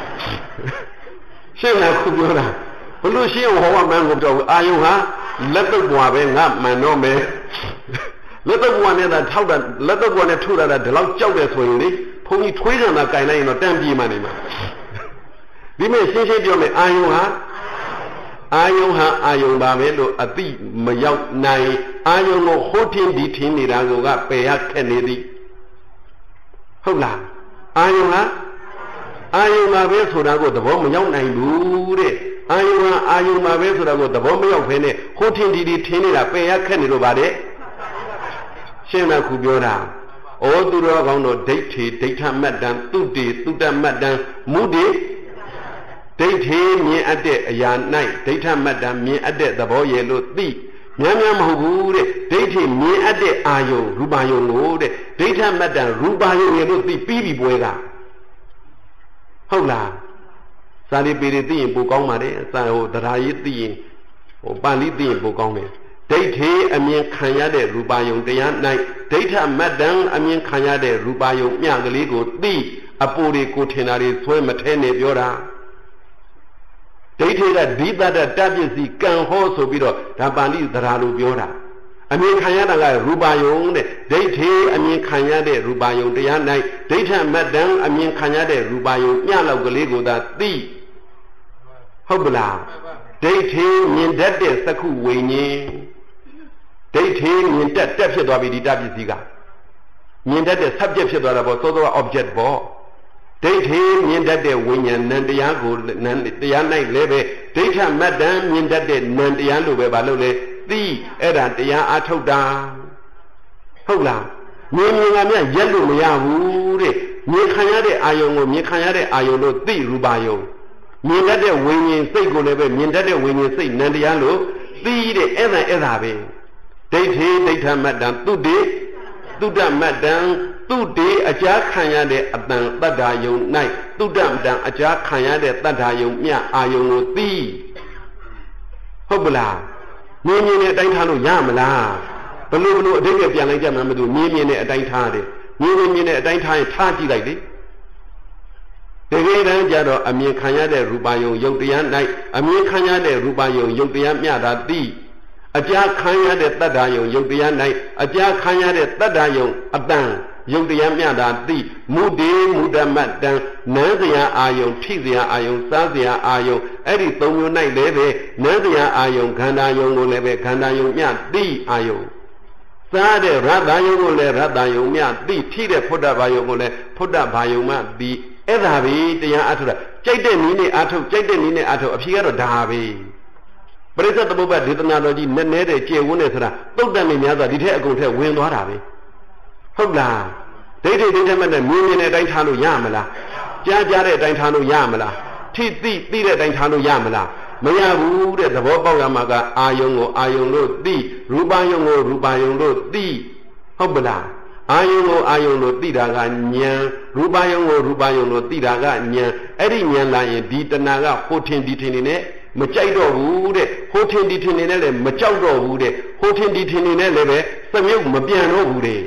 Speaker 1: ရှင်းလားခုပြောတာဘလို့ရှင်းဟောမှမှန်ကိုတော့အာယုဟာလက်တော့ပေါ်ပဲငါမှန်တော့မယ်လက်တော့ပေါ်နဲ့ထောက်တာလက်တော့ပေါ်နဲ့ထုတာဒီလောက်ကြောက်တယ်ဆိုရင်လေဘုန်းကြီးထွေးကြံတာကြိုင်လိုက်ရင်တော့တန်းပြေးမှနေမှာဒီမဲ့ရှင်းရှင်းပြောမယ်အာယုဟာအာယုံပါပဲလို့အတိမရောက်နိုင်အာယုံကိုဟိုးထင်းဒီထင်းနေတာကပယ်ရခက်နေသည်ဟုတ်လားအာယုံပါပဲဆိုတာကိုသဘောမရောက်နိုင်ဘူးတဲ့အာယုံပါပဲဆိုတာကိုသဘောမရောက်ဖ ೇನೆ ဟိုးထင်းဒီထင်းနေတာပယ်ရခက်နေလို့ပါတဲ့ရှင်းမခုပြောတာဩသူတော်ကောင်းတို့ဒိဋ္ဌိဒိဋ္ဌမတ္တံသုတေသုတမတ္တံမုတေဒိဋ္ဌိမြင်အပ်တဲ့အရာ၌ဒိဋ္ဌမတ္တမြင်အပ်တဲ့သဘောရဲ့လို့သိများမဟုတ်ဘူးတဲ့ဒိဋ္ဌိမြင်အပ်တဲ့အာယုံရူပယုံကိုတဲ့ဒိဋ္ဌမတ္တရူပယုံရဲ့လို့သိပြီးပြီပွဲကဟုတ်လားစာရီပေရီသိရင်ပိုကောင်းပါတယ်စာဟိုတရားရေးသိရင်ဟိုပါဠိသိရင်ပိုကောင်းတယ်ဒိဋ္ဌိအမြင်ခံရတဲ့ရူပယုံတရား၌ဒိဋ္ဌမတ္တအမြင်ခံရတဲ့ရူပယုံမျှကလေးကိုသိအပူတွေကိုထင်တာတွေဆွဲမထဲနဲ့ပြောတာဒိဋ္ဌိကဒီတတ္တတပစ္စည်းကံဟောဆိုပြီးတော့ဒါပါဠိသရာလိုပြောတာအမြင်ခံရတာကရူပယုံတဲ့ဒိဋ္ဌိအမြင်ခံရတဲ့ရူပယုံတရား၌ဒိဋ္ဌမတ္တအမြင်ခံရတဲ့ရူပယုံမျှလောက်ကလေးကိုသာသိဟုတ်ပလားဒိဋ္ဌိမြင်တတ်တဲ့သက္ခုဝိညာဉ်ဒိဋ္ဌိမြင်တက်ဖြစ်သွားပြီဒီတပစ္စည်းကမြင်တတ်တဲ့ subject ဖြစ်သွားတာပေါ့သောသော object ပေါ့ဒိဋ္ဌိမြင်တတ်တဲ့ဝိညာဉ်နံတရားကိုနံတရား၌လည်းပဲဒိဋ္ဌမတ္တမြင်တတ်တဲ့နံတရားလိုပဲဘာလို့လဲသိအဲ့ဒါတရားအထုတ်တာဟုတ်လားမြင်ကမြရက်လို့မရဘူးတဲ့မြင်ခံရတဲ့အာယုံကိုမြင်ခံရတဲ့အာယုံလို့သိရူပါယုံမြင်တတ်တဲ့ဝိညာဉ်စိတ်ကိုလည်းပဲမြင်တတ်တဲ့ဝိညာဉ်စိတ်နံတရားလို့သိတဲ့အဲ့ဒါပဲဒိဋ္ဌိဒိဋ္ဌမတ္တသုတေသုတမတ္တသုတေအကြာခံရတဲ့အတန်တတ္ထာယုံ၌သုတမတ္တအကြာခံရတဲ့တတ္ထာယုံမြအာယုံကိုသိဟုတ်ပလားမြင်တဲ့အတိုင်းထားလို့ရမလားဘလို့အတိတ်ကပြန်လိုက်ကြမှာမသိဘူးမြင်တဲ့အတိုင်းထားတယ်မြင်တဲ့အတိုင်းထားရင်ထားကြည့်လိုက်လေတကယ်တမ်းကျတော့အမြင်ခံရတဲ့ရူပယုံယုတ်တရား၌အမြင်ခံရတဲ့ရူပယုံယုတ်တရားမြတာသိအကြာခံရတဲ့တတ္တယုံယုတ်တရား၌အကြာခံရတဲ့တတ္တယုံအတန်ယုတ်တရားမြတာသိမုတေမုဒ္ဓမတ္တံနန်းစရာအာယုံထိစရာအာယုံစားစရာအာယုံအဲ့ဒီသုံးမျိုး၌လည်းပဲနန်းစရာအာယုံခန္ဓာယုံကိုလည်းပဲခန္ဓာယုံမြသိအာယုံစားတဲ့ရတ္တယုံကိုလည်းရတ္တယုံမြသိထိတဲ့ဖုဒ္ဓဘာယုံကိုလည်းဖုဒ္ဓဘာယုံမှသိအဲ့ဒါပဲတရားအထုတ်တာကြိုက်တဲ့နည်းနဲ့အထုတ်ကြိုက်တဲ့နည်းနဲ့အထုတ်အဖြေကတော့ဒါပဲပရိစ္ဆေသမုပ္ပါဒေသနာတော်ကြီးနဲ့တဲ့ကျေဝန်းနေဆိုတာတုတ်တန်နေများစွာဒီထက်အကုန်ထက်ဝင်သွားတာပဲဟုတ်လားဒိဋ္ဌိဒိဋ္ဌမနဲ့မြင်တဲ့အတိုင်းထားလို့ရမလားကြားတဲ့အတိုင်းထားလို့ရမလားထိသိတဲ့အတိုင်းထားလို့ရမလားမရဘူးတဲ့သဘောပေါက်ရမှာကအာယုံကိုအာယုံလို့သိရူပယုံကိုရူပယုံလို့သိဟုတ်ပလားအာယုံကိုအာယုံလို့သိတာကဉာဏ်ရူပယုံကိုရူပယုံလို့သိတာကဉာဏ်အဲ့ဒီဉာဏ်လာရင်ဒီတဏှာကဟိုထင်ဒီထင်နေနဲ့မကြိုက်တော့ဘူးတဲ့ဟိုထင်ဒီထင်နေနဲ့လည်းမကြောက်တော့ဘူးတဲ့ဟိုထင်ဒီထင်နေနဲ့လည်းပဲသမြုပ်မပြန်တော့ဘူးတဲ့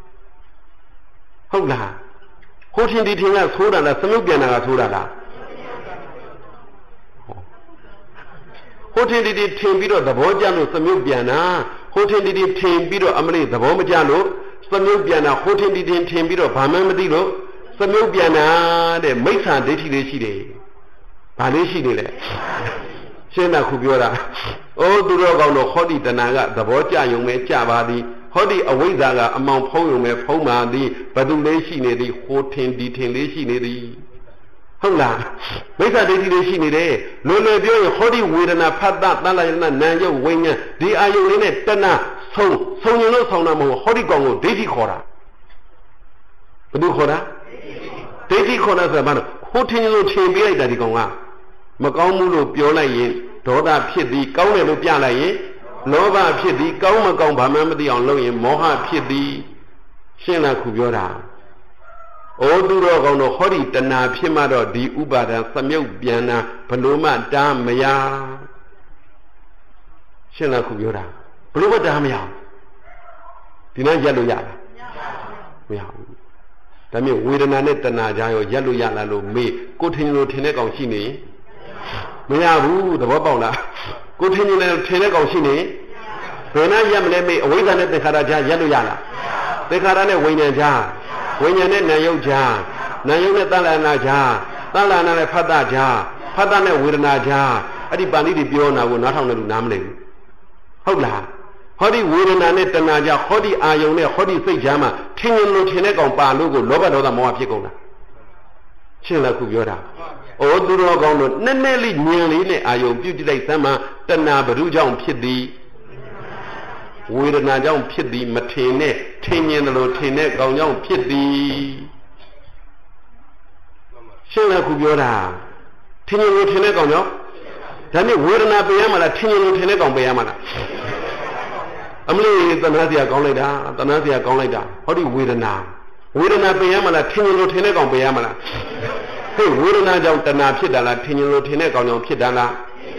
Speaker 1: ဟုတ်လားဟိုထင်ဒီထင်ကသိုးတာလားသမြုပ်ပြန်တာကသိုးတာလားဟိုထင်ဒီထင်ပြီးတော့သဘောကျလို့သမြုပ်ပြန်တာဟိုထင်ဒီထင်ပြီးတော့အမလေးသဘောမကျလို့သမြုပ်ပြန်တာဟိုထင်ဒီထင်ပြီးတော့ဘာမှမသိလို့သမြုပ်ပြန်တာတဲ့မိစ္ဆာဒိဋ္ဌိလေးရှိတယ်ဘာလေးရှိနေလဲရှင်းတာခုပြောတာအိုးသူတော်ကောင်းတို့ဟောဒီတဏှာကသဘောကျယုံပဲကြပါသည်ဟောဒီအဝိဇ္ဇာကအမောင်ဖုံးယုံပဲဖုံးပါသည်ဘသူလေးရှိနေသည်ဟိုထင်ဒီထင်လေးရှိနေသည်ဟုတ်လားမိစ္ဆာဒိဋ္ဌိလေးရှိနေတယ်လွယ်လွယ်ပြောရင်ဟောဒီဝေဒနာဖတ်တာတဏှာယနာနာယုတ်ဝိညာဉ်ဒီအာယုံလေးနဲ့တဏှာဆုံရင်လို့ဆောင်တာမဟုတ်ဟောဒီကောင်ကိုဒိဋ္ဌိခေါ်တာဘသူခေါ်တာဒိဋ္ဌိခေါ်တာဆိုတာဘာလို့ဟိုထင်လို့ထင်ပေးလိုက်တာဒီကောင်ကမကောင်းမှုလို့ပြောလိုက်ရင်ဒေါသဖြစ်သည်ကောင်းတယ်လို့ပြလိုက်ရင်လောဘဖြစ်သည်ကောင်းမကောင်းဘာမှမသိအောင်လုပ်ရင်မောဟဖြစ်သည်ရှင်းလားခုပြောတာဩသူတော်ကောင်းတို့ဟောဒီတဏှာဖြစ်မှတော့ဒီဥပါဒံသမြုပ်ပြန်တာဘလို့မှတားမရရှင်းလားခုပြောတာဘလို့မှတားမရဒီနေ့ရက်လို့ရလားမရဘူးဒါမျိုးဝေဒနာနဲ့တဏှာကြားရောရက်လို့ရလားလို့မေးကိုထင်လို့ထင်တဲ့ကောင်ရှိနေမရဘူးသဘောပေါက်လားကိုထင်တယ်ထင်တဲ့ကောင်ရှိနေဘယ်နှရက်မလဲမေးအဝိဇ္ဇာနဲ့သင်္ခါရကြားရက်လို့ရလားသင်္ခါရနဲ့ဝိညာဉ်ကြားဝိညာဉ်နဲ့နာယုတ်ကြားနာယုတ်နဲ့သလနာကြားသလနာနဲ့ဖတ်တာကြားဖတ်တာနဲ့ဝေဒနာကြားအဲ့ဒီပါဠိတွေပြောနာကိုနားထောင်တယ်လို့နားမလည်ဘူးဟုတ်လားဟောဒီဝေဒနာနဲ့တဏှာကြားဟောဒီအာယုံနဲ့ဟောဒီစိတ်ကြားမှာထင်ရင်လို့ထင်တဲ့ကောင်ပါလို့ကိုလောဘဒေါသမောဟဖြစ်ကုန်တာရှင်းလားခုပြောတာဩသူတော်ကောင်းတို့နည်းနည်းလေးညင်လေးနဲ့အာယုံပြုတ်ကြည့်လိုက်သမ်းမှာတဏှာဘ ᱹ ကြောင့်ဖြစ်သည်ဝေဒနာကြောင့်ဖြစ်သည်မထင်နဲ့ထင်ရင်လို့ထင်တဲ့ကောင်ကြောင့်ဖြစ်သည်ရှင်းလားခုပြောတာထင်ရင်လို့ထင်တဲ့ကောင်ကြောင့်ဒါနဲ့ဝေဒနာပေးရမှာလားထင်ရင်လို့ထင်တဲ့ကောင်ပေးရမှာလားအမလေးတဏှာစရာကောင်းလိုက်တာတဏှာစရာကောင်းလိုက်တာဟောဒီဝေဒနာပေးရမှာလားထင်ရင်လို့ထင်တဲ့ကောင်ပေးရမှာလားဟဲ့ဝေဒနာကြောင့်တဏှာဖြစ်တာလားထင်ရင်လို့ထင်တဲ့ကောင်ကြောင့်ဖြစ်တာလား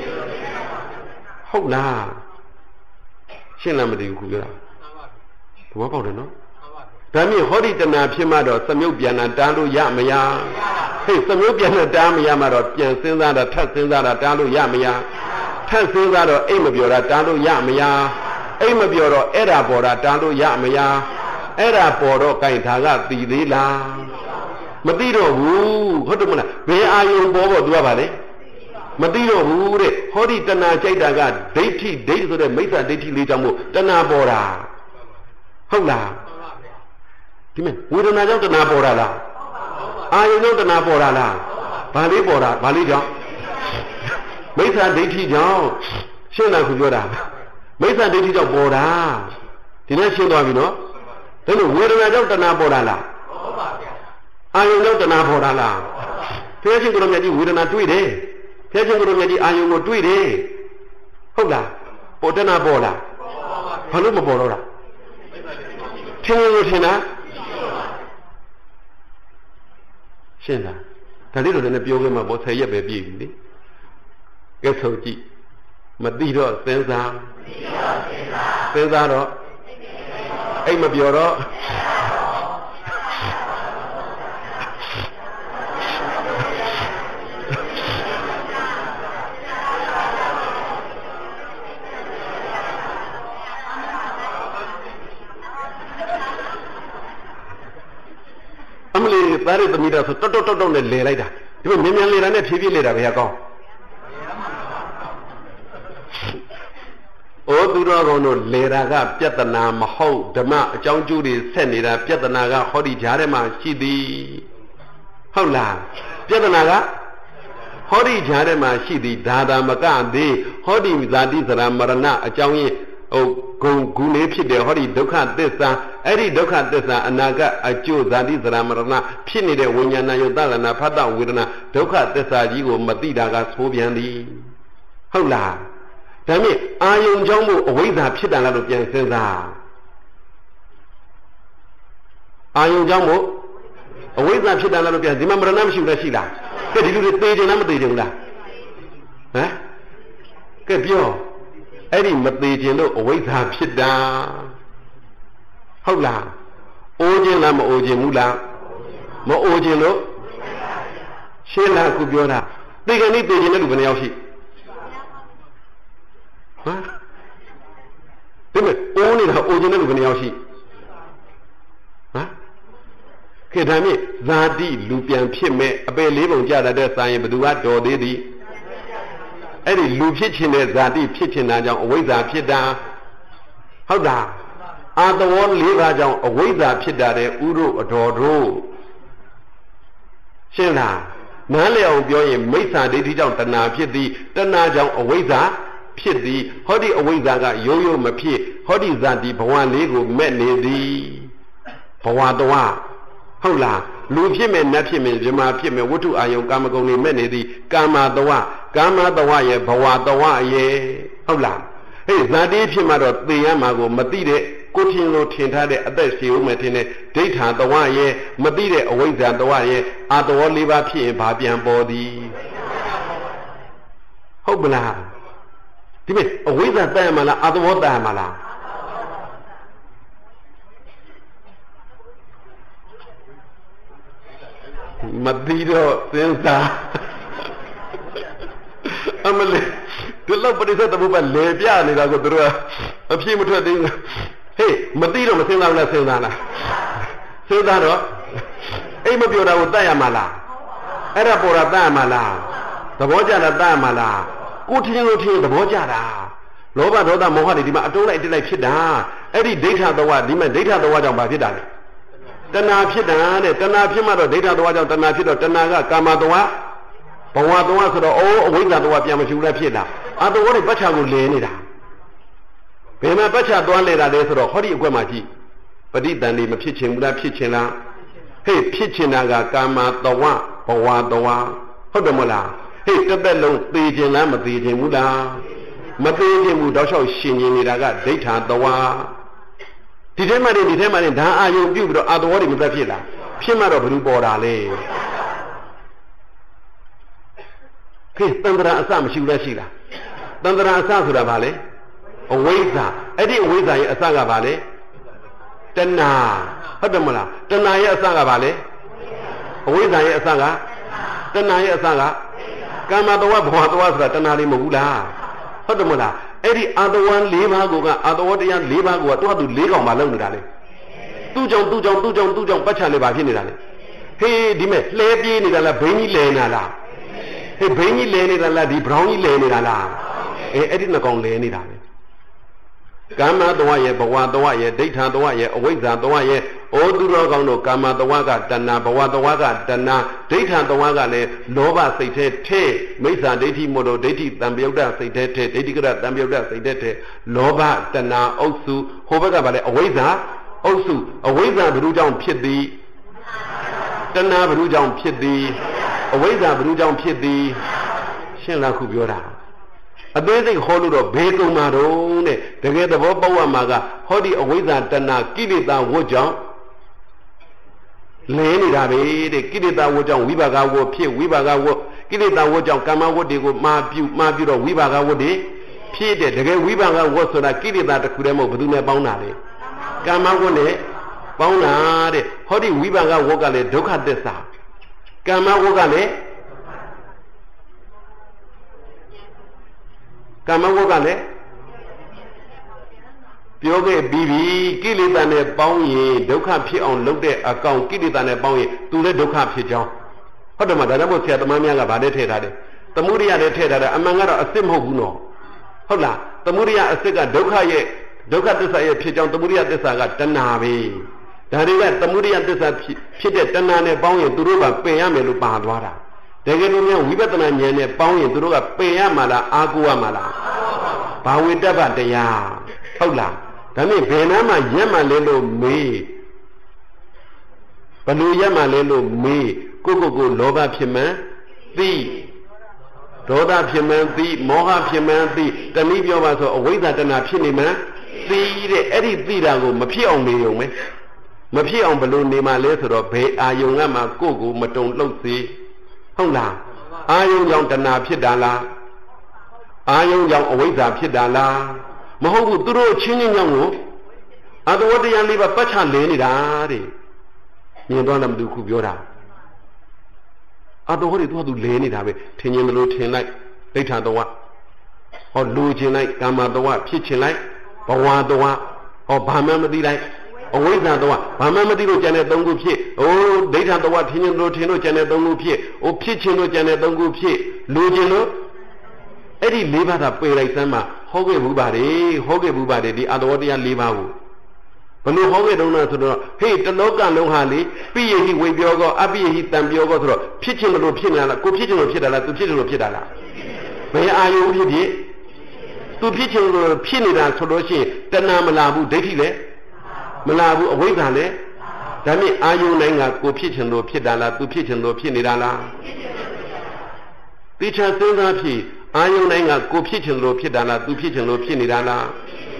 Speaker 1: ဟုတ်လားရှင်းလားမသိဘူးခုပြောတာသဘောပေါက်တယ်နော်ဒါမြင့်ဟောဒီတဏှာဖြစ်မှတော့သမြုပ်ပြန်တာတားလို့ရမရဟဲ့သမြုပ်ပြန်တာတားမရမှတော့ပြန်စဉ်းစားတာထပ်စဉ်းစားတာတားလို့ရမရထပ်စဉ်းစားတော့အိတ်မပြောတာတားလို့ရမရအိတ်မပြောတော့အဲ့ဒါပေါ်တာတားလို့ရမရအဲ့ဒါပေါ်တော့ကြိုက်တာကသိသေးလားမသိတော့ဘူးဟုတ်တယ်မလားဘယ်အာယုံပေါ်သူကပါလေမသိတော့ဘူးတဲ့ဟောဒီတဏှာကြိုက်တာကဒိဋ္ဌိဒိဋ္ဌိဆိုတဲ့မိစ္ဆာဒိဋ္ဌိလေးကြောင့်မို့တဏှာပေါ်တာဟုတ်လားဒီမဲ့ဝေဒနာကြောင့်တဏှာပေါ်တာလားအာယုံကြောင့်တဏှာပေါ်တာလားဘာလေးပေါ်တာဘာလေးကြောင့်မိစ္ဆာဒိဋ္ဌိကြောင့်ရှင်းလားခုပြောတာမိစ္ဆာဒိဋ္ဌိကြောင့်ပေါ်တာဒီနေ့ရှင်းသွားပြီနော်ဒါလို့ဝေဒနာကြောင့်တဏှာပေါ်တာလားပေါ်ပါဗျာအာယုံကြောင့်တဏှာပေါ်တာလားဘုရားရှင်ကိုယ်တော်မြတ်ကြီးဝေဒနာတွေ့တယ်ဘုရားရှင်ကိုယ်တော်မြတ်ကြီးအာယုံကိုတွေ့တယ်ဟုတ်လားပေါ်တဏှာပေါ်လားဘာလို့မပေါ်တော့လားထင်လို့ထင်တာရှင်းလားဒါလေးတော့လည်းပြောခဲ့မှာပေါ့10ရက်ပဲပြည့်ပြီလေကဲဆိုကြည့်မသိတော့စဉ်းစားစဉ်းစားတော့အိတ်မပြောတော့အမလေးသားရသမီးတော်ဆိုတောက်နဲ့လဲလိုက်တာဒီလိုမြန်လေတာနဲ့ဖြည်းဖြည်းလေတာဘယ်ဟာကောင်းဩသူတော်ကောင်းတို့လေတာကပြဿနာမဟုတ်ဓမ္မအကြောင်းကျိုးတွေဆက်နေတာပြဿနာကဟောဒီကြားထဲမှာရှိသည်ဟုတ်လားပြဿနာကဟောဒီကြားထဲမှာရှိသည်ဒါသာမကသေးဟောဒီဇာတိစရာမရဏအကြောင်းရင်းဂုံဂုလေးဖြစ်တယ်ဟောဒီဒုက္ခသစ္စာအဲ့ဒီဒုက္ခသစ္စာအနာကအကျိုးဇာတိစရာမရဏဖြစ်နေတဲ့ဝိညာဏယုတ်တလနာဖတ်တဝေဒနာဒုက္ခသစ္စာကြီးကိုမသိတာကသိုးပြန်သည်ဟုတ်လားဒါမြင့်အာယုံကြောင့်မို့အဝိဇ္ဇာဖြစ်တာလားလို့ပြန်စဉ်းစားအာယုံကြောင့်မို့အဝိဇ္ဇာဖြစ်တာလားလို့ပြန်ဒီမှာမရဏမရှိဘူးလားရှိလားကဲဒီလူတွေသေခြင်းလားမသေခြင်းလားဟမ်ကဲပြောအဲ့ဒီမသေးခြင်းလို့အဝိဇ္ဇာဖြစ်တာဟုတ်လားအိုးခြင်းလားမအိုးခြင်းဘူးလားမအိုးခြင်းလို့ရှင်းလားခုပြောတာသေကနေ့သေခြင်းတဲ့လူဘယ်နှယောက်ရှိဟမ်ဒီမဲ့အိုးနေတာအိုးခြင်းတဲ့လူဘယ်နှယောက်ရှိဟမ်ခေတ္တမြင့်ဇာတိလူပြန်ဖြစ်မဲ့အပေလေးပုံကြတာတဲ့စာရင်ဘယ်သူကတော်သေးသည်အဲ့ဒီလူဖြစ်ခြင်းနဲ့ဇာတိဖြစ်ခြင်းကြောင့်အဝိဇ္ဇာဖြစ်တာဟုတ်လားအာတဝေါ၄ပါးကြောင့်အဝိဇ္ဇာဖြစ်တာတဲ့ဥရုအတော်တို့ရှင်းလားနားလည်အောင်ပြောရင်မိစ္ဆာဒိဋ္ဌိကြောင့်တဏှာဖြစ်သည်တဏှာကြောင့်အဝိဇ္ဇာဖြစ်သည်ဟောဒီအဝိဇ္ဇာကရိုးရိုးမဖြစ်ဟောဒီဇာတိဘဝလေးကိုမဲ့နေသည်ဘဝတော်ဟုတ်လားလူဖြစ်မယ်နတ်ဖြစ်မယ်မြမဖြစ်မယ်ဝတ္ထုအာယုံကာမဂုဏ်တွေမဲ့နေသည်ကာမတဝရဲ့ဘဝတဝရဲ့ဟုတ်လားဟေးဇာတိဖြစ်မှတော့သိရမှာကိုမသိတဲ့ကိုထင်လို့ထင်ထားတဲ့အသက်ရှည်ဦးမယ်ထင်တဲ့ဒိဋ္ဌာတဝရဲ့မသိတဲ့အဝိဇ္ဇာတဝရဲ့အာတဝ၄ပါးဖြစ်ရင်ဘာပြန်ပေါ်သည်ဟုတ်ပလားဒီမဲ့အဝိဇ္ဇာတတ်ရမှာလားအာတဝတတ်ရမှာလားမသိတော့စဉ်းစားအမလေးဒီလောက်ပရိသတ်တဘုပလေပြနေတာကိုတို့ကအပြည့်မထွက်သေးဘူးဟေးမသိတော့မစဉ်းစားဘူးလားစဉ်းစားလားစဉ်းစားတော့အိမ်မပြောတာကိုတတ်ရမှာလားအဲ့ဒါပေါ်တာတတ်ရမှာလားသဘောကျတာတတ်ရမှာလားကိုထင်းလို့ထင်းသဘောကျတာလောဘဒေါသမောဟတွေဒီမှာအတုံးလိုက်တစ်လိုက်ဖြစ်တာအဲ့ဒီဒိဋ္ဌသဝဒီမှာဒိဋ္ဌသဝကြောင့်ဘာဖြစ်တာလဲတဏှာဖြစ်တာတဲ့တဏှာဖြစ်မှတော့ဒိဋ္ဌသဝကြောင့်တဏှာဖြစ်တော့တဏှာကကာမသဝဘဝသဝဆိုတော့အိုးအဝိဇ္ဇာသဝပြန်မရှိဘူးလားဖြစ်တာအာသဝတွေပတ်ချာကိုလဲနေတာဘယ်မှာပတ်ချာသွားလဲတာလဲဆိုတော့ဟောဒီအကွက်မှာကြည့်ပဋိသန္ဓေမဖြစ်ချင်ဘူးလားဖြစ်ချင်လားဟေ့ဖြစ်ချင်တာကကာမသဝဘဝသဝဟုတ်တယ်မလားဟေ့တစ်သက်လုံးသေချင်လားမသေချင်ဘူးလားမသေးခြင်းဘူးတောက်လျှောက်ရှင်နေနေတာကဒိဋ္ဌာတဝါဒီထဲမှာဒါအာယုံပြုတ်ပြီးတော့အာတဝါတွေမသက်ဖြစ်လားဖြစ်မှတော့ဘယ်လိုပေါ်တာလဲခေတန္တရာအစမရှိဘူးလားရှိလားတန္တရာအစဆိုတာဘာလဲအဝိဇ္ဇာအဲ့ဒီအဝိဇ္ဇာရဲ့အစကဘာလဲတဏှာဟုတ်တယ်မလားတဏှာရဲ့အစကဘာလဲအဝိဇ္ဇာရဲ့အစကတဏှာရဲ့အစကကာမတဝါဘဝတဝါဆိုတာတဏှာလေးမဟုတ်ဘူးလားဟုတ်တယ်မလားအဲ့ဒီအာတဝံ၄ပါးကိုကအာတဝတရား၄ပါးကိုကသူ့ဟာသူ၄កောင်မှလုံနေတာလေသူ့ကြောင့်ပတ်ချလေးပါဖြစ်နေတာလေဟေးဒီမဲ့လှဲပြေးနေတာလားဘိန်းကြီးလဲနေတာလားဟေးဘိန်းကြီးလဲနေတာလားဒီဘရောင်းကြီးလဲနေတာလားအဲ့ဒီနှစ်កောင်လဲနေတာပဲကာမတဝရဲ့ဘဝတဝရဲ့ဒိဋ္ဌာတဝရဲ့အဝိဇ္ဇာတဝရဲ့ဩသူတော်ကောင်းတို့ကာမတဝကတဏှာဘဝတဝကတဏှာဒိဋ္ဌာတဝကလည်းလောဘစိတ်ထဲမိစ္ဆာဒိဋ္ဌိမို့လို့ဒိဋ္ဌိတံပြုတ်တစိတ်ထဲဒိဋ္ဌိကရတံပြုတ်တစိတ်ထဲလောဘတဏှာအုပ်စုဟိုဘက်ကဗါလဲအဝိဇ္ဇာအုပ်စုအဝိဇ္ဇာဘ누구ကြောင့်ဖြစ်သည်တဏှာဘ누구ကြောင့်ဖြစ်သည်အဝိဇ္ဇာဘ누구ကြောင့်ဖြစ်သည်ရှင်းလားခုပြောတာအသေးစိတ်ဟောလို့တော့ဘေးကုံမှာတော့တဲ့တကယ်သဘောပေါက်ရမှာကဟောဒီအဝိဇ္ဇာတဏှာကိလေသာဝတ်ကြောင့်လဲနေတာပဲတဲ့ကိလေသာဝတ်ကြောင့်ဝိပါကဝတ်ဖြစ်ဝိပါကဝတ်ကိလေသာဝတ်ကြောင့်ကာမဝတ်တွေကိုမှားပြုတော့ဝိပါကဝတ်တွေဖြစ်တဲ့တကယ်ဝိပါကဝတ်ဆိုတာကိလေသာတစ်ခုတည်းမဟုတ်ဘယ်သူနဲ့ပေါင်းတာလဲကာမဝတ်နဲ့ပေါင်းတာတဲ့ဟောဒီဝိပါကဝတ်ကလည်းဒုက္ခသစ္စာကာမဝတ်ကလည်းကာမဝတ်ကလည်းပြောခဲ့ပြီးပြီကိလေသာနဲ့ပေါင်းရင်ဒုက္ခဖြစ်အောင်လုပ်တဲ့အကောင်ကိလေသာနဲ့ပေါင်းရင်သူလည်းဒုက္ခဖြစ်ကြောင်းဟုတ်တယ်မဒါကြောင့်မို့ဆရာသမားများကဗာနဲ့ထည့်ထားတယ်သမုဒိယနဲ့ထည့်ထားတယ်အမှန်ကတော့အစစ်မဟုတ်ဘူးနော်ဟုတ်လားသမုဒိယအစစ်ကဒုက္ခသစ္စာရဲ့ဖြစ်ကြောင်းသမုဒိယသစ္စာကတဏှာပဲဒါတွေကသမုဒိယသစ္စာဖြစ်တဲ့တဏှာနဲ့ပေါင်းရင်သူတို့ကပင်ရမယ်လို့ပါသွားတာတကယ်လို့များဝိပဿနာဉာဏ်နဲ့ပေါင်းရင်သူတို့ကပင်ရမှာလားအာကိုရမှာလားဘာဝိတ္တပတရားဟုတ်လားဒါနဲ့ဘယ်နာမှရက်မှလဲလို့မေးဘလို့ရက်မှလဲလို့မေးကိုလောဘဖြစ်မှန်းသိဒေါသဖြစ်မှန်းသိမောဟဖြစ်မှန်းသိတနည်းပြောပါဆိုအဝိဇ္ဇာတဏှာဖြစ်နေမှန်းသိတဲ့အဲ့ဒီသိတာကိုမဖြစ်အောင်နေုံပဲမဖြစ်အောင်ဘလို့နေမှလဲဆိုတော့ဘယ်အာယုံကမှကိုမတုံလှုပ်စေဟုတ်လားအာယုံကြောင့်တဏှာဖြစ်တာလားအာယုံကြောင့်အဝိဇ္ဇာဖြစ်တာလားမဟုတ်ဘူးသူတို့ချင်းချင်းကြောင့်ကိုအတဝတ္တရားလေးပါပတ်ချလဲနေတာတဲ့မြင်တော့လည်းမသူခုပြောတာအတဝတ္တွေသူလဲနေတာပဲထင်ရင်လို့ထင်လိုက်ဒိဋ္ဌာတဝဟောလူချင်းလိုက်ကာမတဝဖြစ်ချင်းလိုက်ဘဝတဝဟောဘာမှမသိလိုက်အဝိဇ္ဇာတဝဘာမှမသိလို့ကျန်တဲ့၃ခုဖြစ်အိုးဒိဋ္ဌာတဝထင်ရင်လို့ထင်လို့ကျန်တဲ့၃ခုဖြစ်အိုးဖြစ်ချင်းလို့ကျန်တဲ့၃ခုဖြစ်လူချင်းလို့အဲ့ဒီ၄ပါးသာပေလိုက်စမ်းမှာဟောခဲ့ဘူးပါတယ်ဒီအတဝတရား၄ပါးကိုဘယ်လိုဟောခဲ့တုန်းလဲဆိုတော့ဟေးတလောကလုံးဟာလေပိယဟိဝေပြောကောအပိယဟိတံပြောကောဆိုတော့ဖြစ်ချင်းလို့ဖြစ်နေတာလားကိုဖြစ်ချင်းလို့ဖြစ်တာလားသူဖြစ်ချင်းလို့ဖြစ်တာလားဘယ်အာယုဖြစ်ဖြစ်သူဖြစ်ချင်းလို့ဖြစ်နေတာဆိုလို့ရှိရင်တဏှာမလာဘူးဒိဋ္ဌိလည်းမလာဘူးအဝိဇ္ဇာလည်းဒါနဲ့အာယုနိုင်ကကိုဖြစ်ချင်းလို့ဖြစ်တာလားသူဖြစ်ချင်းလို့ဖြစ်နေတာလားတိချာစဉ်းစားဖြစ်အာယုန်တိုင်းကကိုဖြစ်ချင်လို့ဖြစ်တာလားသူဖြစ်ချင်လို့ဖြစ်နေတာလား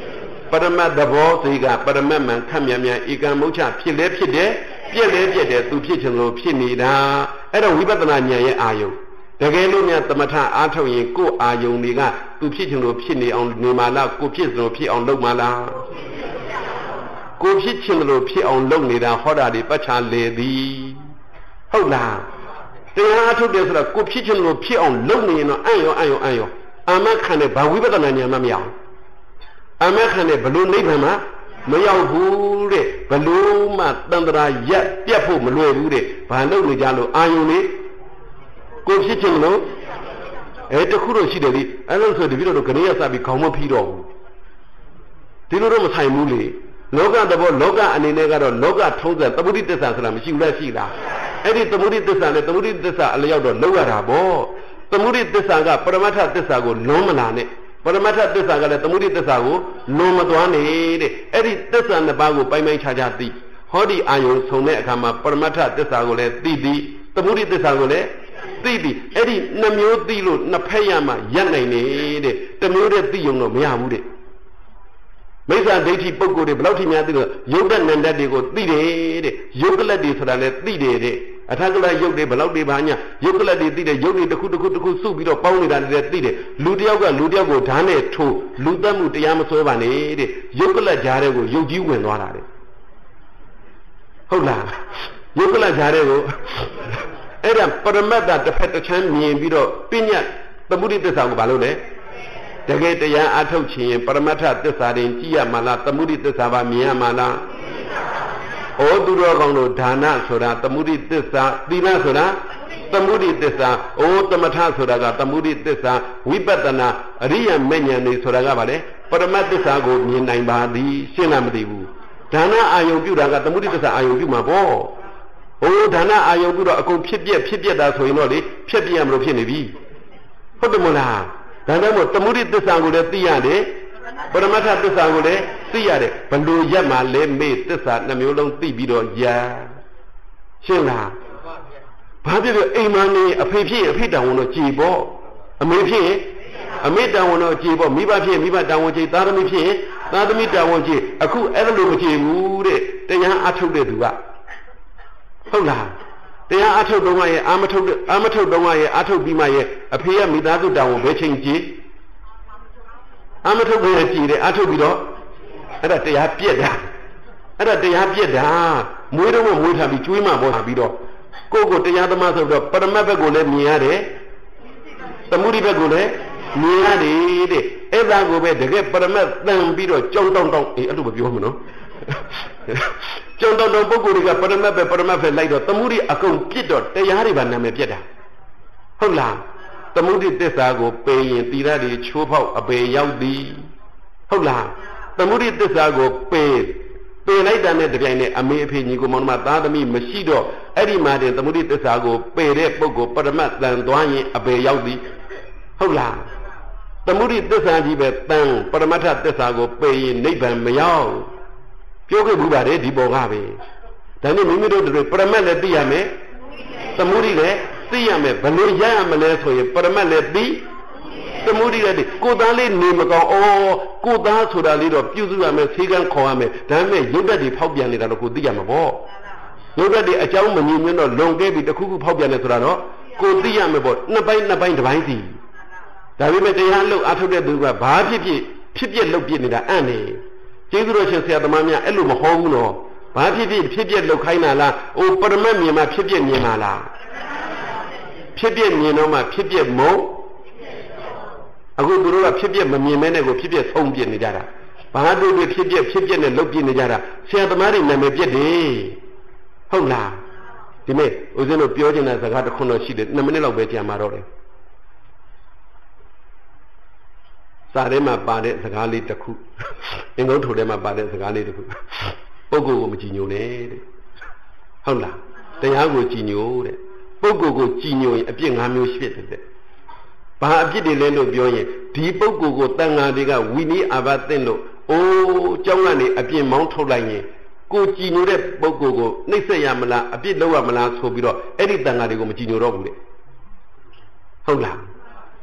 Speaker 1: ပရမတ်သဘောစိကပရမတ်မှန်ခတ်မြန်မြန်ဧကံမုတ်ချဖြစ်လေဖြစ်တယ်ပြည့်လေပြည့်တယ်သူဖြစ်ချင်လို့ဖြစ်နေတာအဲ့တော့ဝိပဿနာဉာဏ်ရဲ့အာယုံတကယ်လို့များသမထအားထုတ်ရင်ကိုယ်အာယုံတွေကသူဖြစ်ချင်လို့ဖြစ်နေအောင်နေမှာလားကိုဖြစ်လို့ဖြစ်အောင်လုပ်မှာလားကိုဖြစ်ချင်လို့ဖြစ်အောင်လုပ်နေတာဟောတာဒီပတ်ချာလေသည်ဟုတ်လားတရားအားထုတ်တယ်ဆိုတော့ကိုဖြစ်ချင်လို့ဖြစ်အောင်လုပ်နေရင်တော့အံ့ရောအာမခံတဲ့ဘာဝိပဿနာဉာဏ်မှမရအောင်အာမခံတဲ့ဘလို့နိဗ္ဗာန်မှာမရောက်ဘူးတဲ့ဘလို့မှတန်ត្រာရက်ပြတ်ဖို့မလွယ်ဘူးတဲ့ဘာလုပ်နေကြလို့အာယုံလေးကိုဖြစ်ချင်လို့တခုတော့ရှိတယ်ဒီအဲ့လိုဆိုတပည့်တော်ကနေရစပြီးခေါင်းမဖီးတော့ဘူးဒီလိုတော့မဆိုင်ဘူးလေလောကသဘောလောကအနေနဲ့ကတော့လောကထုံးစံသမုဒိသစ္စာဆိုတာမရှိဘူးလားရှိလားအဲ့ဒီသမုဒိသစ္စာနဲ့သမုဒိသစ္စာအလျောက်တော့လောက်ရတာပေါ့သမုဒိသစ္စာကပရမတ္ထသစ္စာကိုလုံးမလာနဲ့ပရမတ္ထသစ္စာကလည်းသမုဒိသစ္စာကိုလုံးမသွားနေတဲ့အဲ့ဒီသစ္စာနှစ်ပါးကိုပိုင်ပိုင်ခြားခြားသိဟောဒီအာယုံဆုံတဲ့အခါမှာပရမတ္ထသစ္စာကိုလည်းသိပြီးသမုဒိသစ္စာကိုလည်းသိပြီးအဲ့ဒီနှမျိုးသိလို့နှစ်ဖက်ရမှရပ်နိုင်နေတဲ့တမျိုးတည်းသိုံတော့မရဘူးတဲ့မိစ္ဆာဒိဋ္ဌိပုဂ္ဂိုလ်တွေဘယ်လောက်ထိများသိလို့ယုတ်တဲ့နန္တတွေကိုသိတယ်တဲ့ယုတ်ကလတ်တွေဆိုတာလည်းသိတယ်တဲ့အထက်ကလတ်ယုတ်တွေဘယ်လောက်တွေဘာညာယုတ်ကလတ်တွေသိတယ်ယုတ်တွေတစ်ခုစုပြီးတော့ပေါင်းနေတာလည်းသိတယ်လူတယောက်ကလူတယောက်ကိုဓာတ်နဲ့ထိုးလူသက်မှုတရားမစွဲပါနဲ့တဲ့ယုတ်ကလတ်ကြားတဲ့ကိုယုတ်ကြီးဝင်သွားတာတဲ့ဟုတ်လားယုတ်ကလတ်ကြားတဲ့ကိုအဲ့ဒါပရမတ္တတစ်ဖက်တစ်ချမ်းမြင်ပြီးတော့ပညာသမုဒိသစ္စာကိုဘာလို့လဲတကယ်တရားအထုတ်ခြင်းရင်ပရမတ္ထသစ္စာရင်ကြည့်ရမှာလားသမုဒိသစ္စာပါမြင်ရမှာလားဩသူတော်ကောင်းတို့ဒါနဆိုတာသမုဒိသစ္စာသီလဆိုတာသမုဒိသစ္စာဩသမထဆိုတာကသမုဒိသစ္စာဝိပဿနာအရိယမဉ္ဇဉ်တွေဆိုတာကဘာလဲပရမတ္တသစ္စာကိုမြင်နိုင်ပါသည်ရှင်းလားမသိဘူးဒါနအာယုံပြုတာကသမုဒိသစ္စာအာယုံပြုမှာပေါ့ဒါနအာယုံပြုတော့အကုန်ဖြစ်ပြက်တာဆိုရင်တော့လေဖြက်ပြရမလို့ဖြစ်နေပြီဟုတ်တယ်မလားဒါကြောင့်မို့သမုဒိသစ္စာကိုလည်းသိရတယ်ပရမတ္ထသစ္စာကိုလည်းသိရတယ်ဘလို့ရက်မှလဲမေ့သစ္စာနှမျိုးလုံးသိပြီးတော့ရာရှင်းလားဘာဖြစ်လို့အိမ်မနေအဖေဖြစ်အဖေတောင်ဝန်တော့ကြည်ပေါ့အမေဖြစ်အမေတောင်ဝန်တော့ကြည်ပေါ့မိဘဖြစ်မိဘတောင်ဝန်ကြည်သားသမီးဖြစ်သားသမီးတောင်ဝန်ကြည်အခုအဲ့လိုမကြည်ဘူးတဲ့တရားအထုတ်တဲ့သူကဟုတ်လားတရားအထုတ်တော့မှရဲ့အာမထုတ်တော့မှရဲ့အထုတ်ပြီးမှရဲ့အဖေကမိသားစုတောင်ဝန်ဘယ်ချိန်ကြည်အာမထုတ်ကိုကြည်တယ်အထုတ်ပြီးတော့အဲ့ဒါတရားပြက်တာမွေးတော့မွေးထားပြီးကျွေးမှပေါ်ထားပြီးတော့ကိုတရားသမားဆိုတော့ပရမတ်ဘက်ကိုလည်းမြင်ရတယ်သမုဒိဘက်ကိုလည်းမြင်ရတယ်တဲ့အဲ့ဒါကိုပဲတကယ်ပရမတ်တန်ပြီးတော့ကြောင်းတောင်းအဲ့လိုမပြောဘူးနော်ကြောင်းတောင်းပုဂ္ဂိုလ်တွေကပရမတ်ပဲလိုက်တော့သမုဒိအကုန်ပြစ်တော့တရားတွေပါနာမည်ပြက်တာဟုတ်လားသမုဒိသစ္စာကိုပေရင်သီလတွေချိုးဖောက်အပေရောက်သည်ဟုတ်လားသမုဒိသစ္စာကိုပေလိုက်တာနဲ့တပြိုင်နက်အမေအဖေညီကိုမောင်နှမသားသမီးမရှိတော့အဲ့ဒီမှာတင်သမုဒိသစ္စာကိုပေတဲ့ပုဂ္ဂိုလ်ပရမတ်တန်သွားရင်အပေရောက်သည်ဟုတ်လားသမုဒိသစ္စာကြီးပဲတန်ပရမတ္ထသစ္စာကိုပေရင်နိဗ္ဗာန်မရောက်ပြောခဲ့ဘူးပါတယ်ဒီပေါ်ကပဲဒါနဲ့မိမိတို့တွေပရမတ်လည်းသိရမယ်သမုဒိလည်းသိရမယ်ဘယ်လိုရရမလဲဆိုရင်ပရမတ်လည်းသိသမုဒိလည်းကိုသားလေးနေမကောင်းကိုသားဆိုတာလေးတော့ပြုစုရမယ်ဆေးကန်းခေါ်ရမယ်ဒါပေမဲ့ရုပ်ဓာတ်တွေဖောက်ပြန်နေတာတော့ကိုသိရမှာပေါ့ရုပ်ဓာတ်တွေအကြောင်းမငြင်းမြန်းတော့လွန်ခဲ့ပြီတစ်ခုဖောက်ပြန်နေဆိုတာတော့ကိုသိရမယ်ပေါ့နှစ်ပိုင်းတစ်ပိုင်းစီဒါပေမဲ့တရားလို့အထုတ်တဲ့သူကဘာဖြစ်ပြက်လုပ်ပြနေတာအံ့နေကျေးဇူးတော်ရှင်ဆရာသမားများအဲ့လိုမဟောဘူးနော်ဘာဖြစ်ပြက်လုပ်ခိုင်းတာလားပရမတ်မြင်မှဖြစ်ပြက်မြင်တာလားဖြစ်ပြက်မြင်တော့မှဖြစ်ပြက်မုံအခုသူတို့ကဖြစ်ပြက်မမြင်မဲနဲ့ကိုဖြစ်ပြက်ဆုံးပြနေကြတာဘာတို့တွေဖြစ်ပြက်နဲ့လုပ်ပြနေကြတာဆရာသမားတွေနာမည်ပြက်တယ်ဟုတ်လားဒီနေ့ဦးဇင်းတို့ပြောချင်တဲ့စကားတစ်ခုတော့ရှိတယ်2မိနစ်လောက်ပဲကြာမှာတော့တယ်စာထဲမှာပါတဲ့စကားလေးတစ်ခုအင်္ဂုတ္တထဲမှာပါတဲ့စကားလေးတစ်ခုပုဂ္ဂိုလ်ကိုမကြည်ညိုနဲ့တဲ့ဟုတ်လားတရားကိုကြည်ညိုတဲ့ပုဂ္ဂိုလ်ကိုကြည်ညိုရင်အပြစ်5မျိုးရှိတယ်တဲ့ဘာအပြစ်တွေလဲလို့ပြောရင်ဒီပုဂ္ဂိုလ်ကိုတန်ဃာတွေကဝိနည်းအာဘသင့်လို့ကျောင်းကနေအပြစ်မောင်းထုတ်လိုက်ရင်ကိုကြည်ညိုတဲ့ပုဂ္ဂိုလ်ကိုနှိပ်စက်ရမလားအပြစ်လုပ်ရမလားဆိုပြီးတော့အဲ့ဒီတန်ဃာတွေကိုမကြည်ညိုတော့ဘူးတဲ့ဟုတ်လား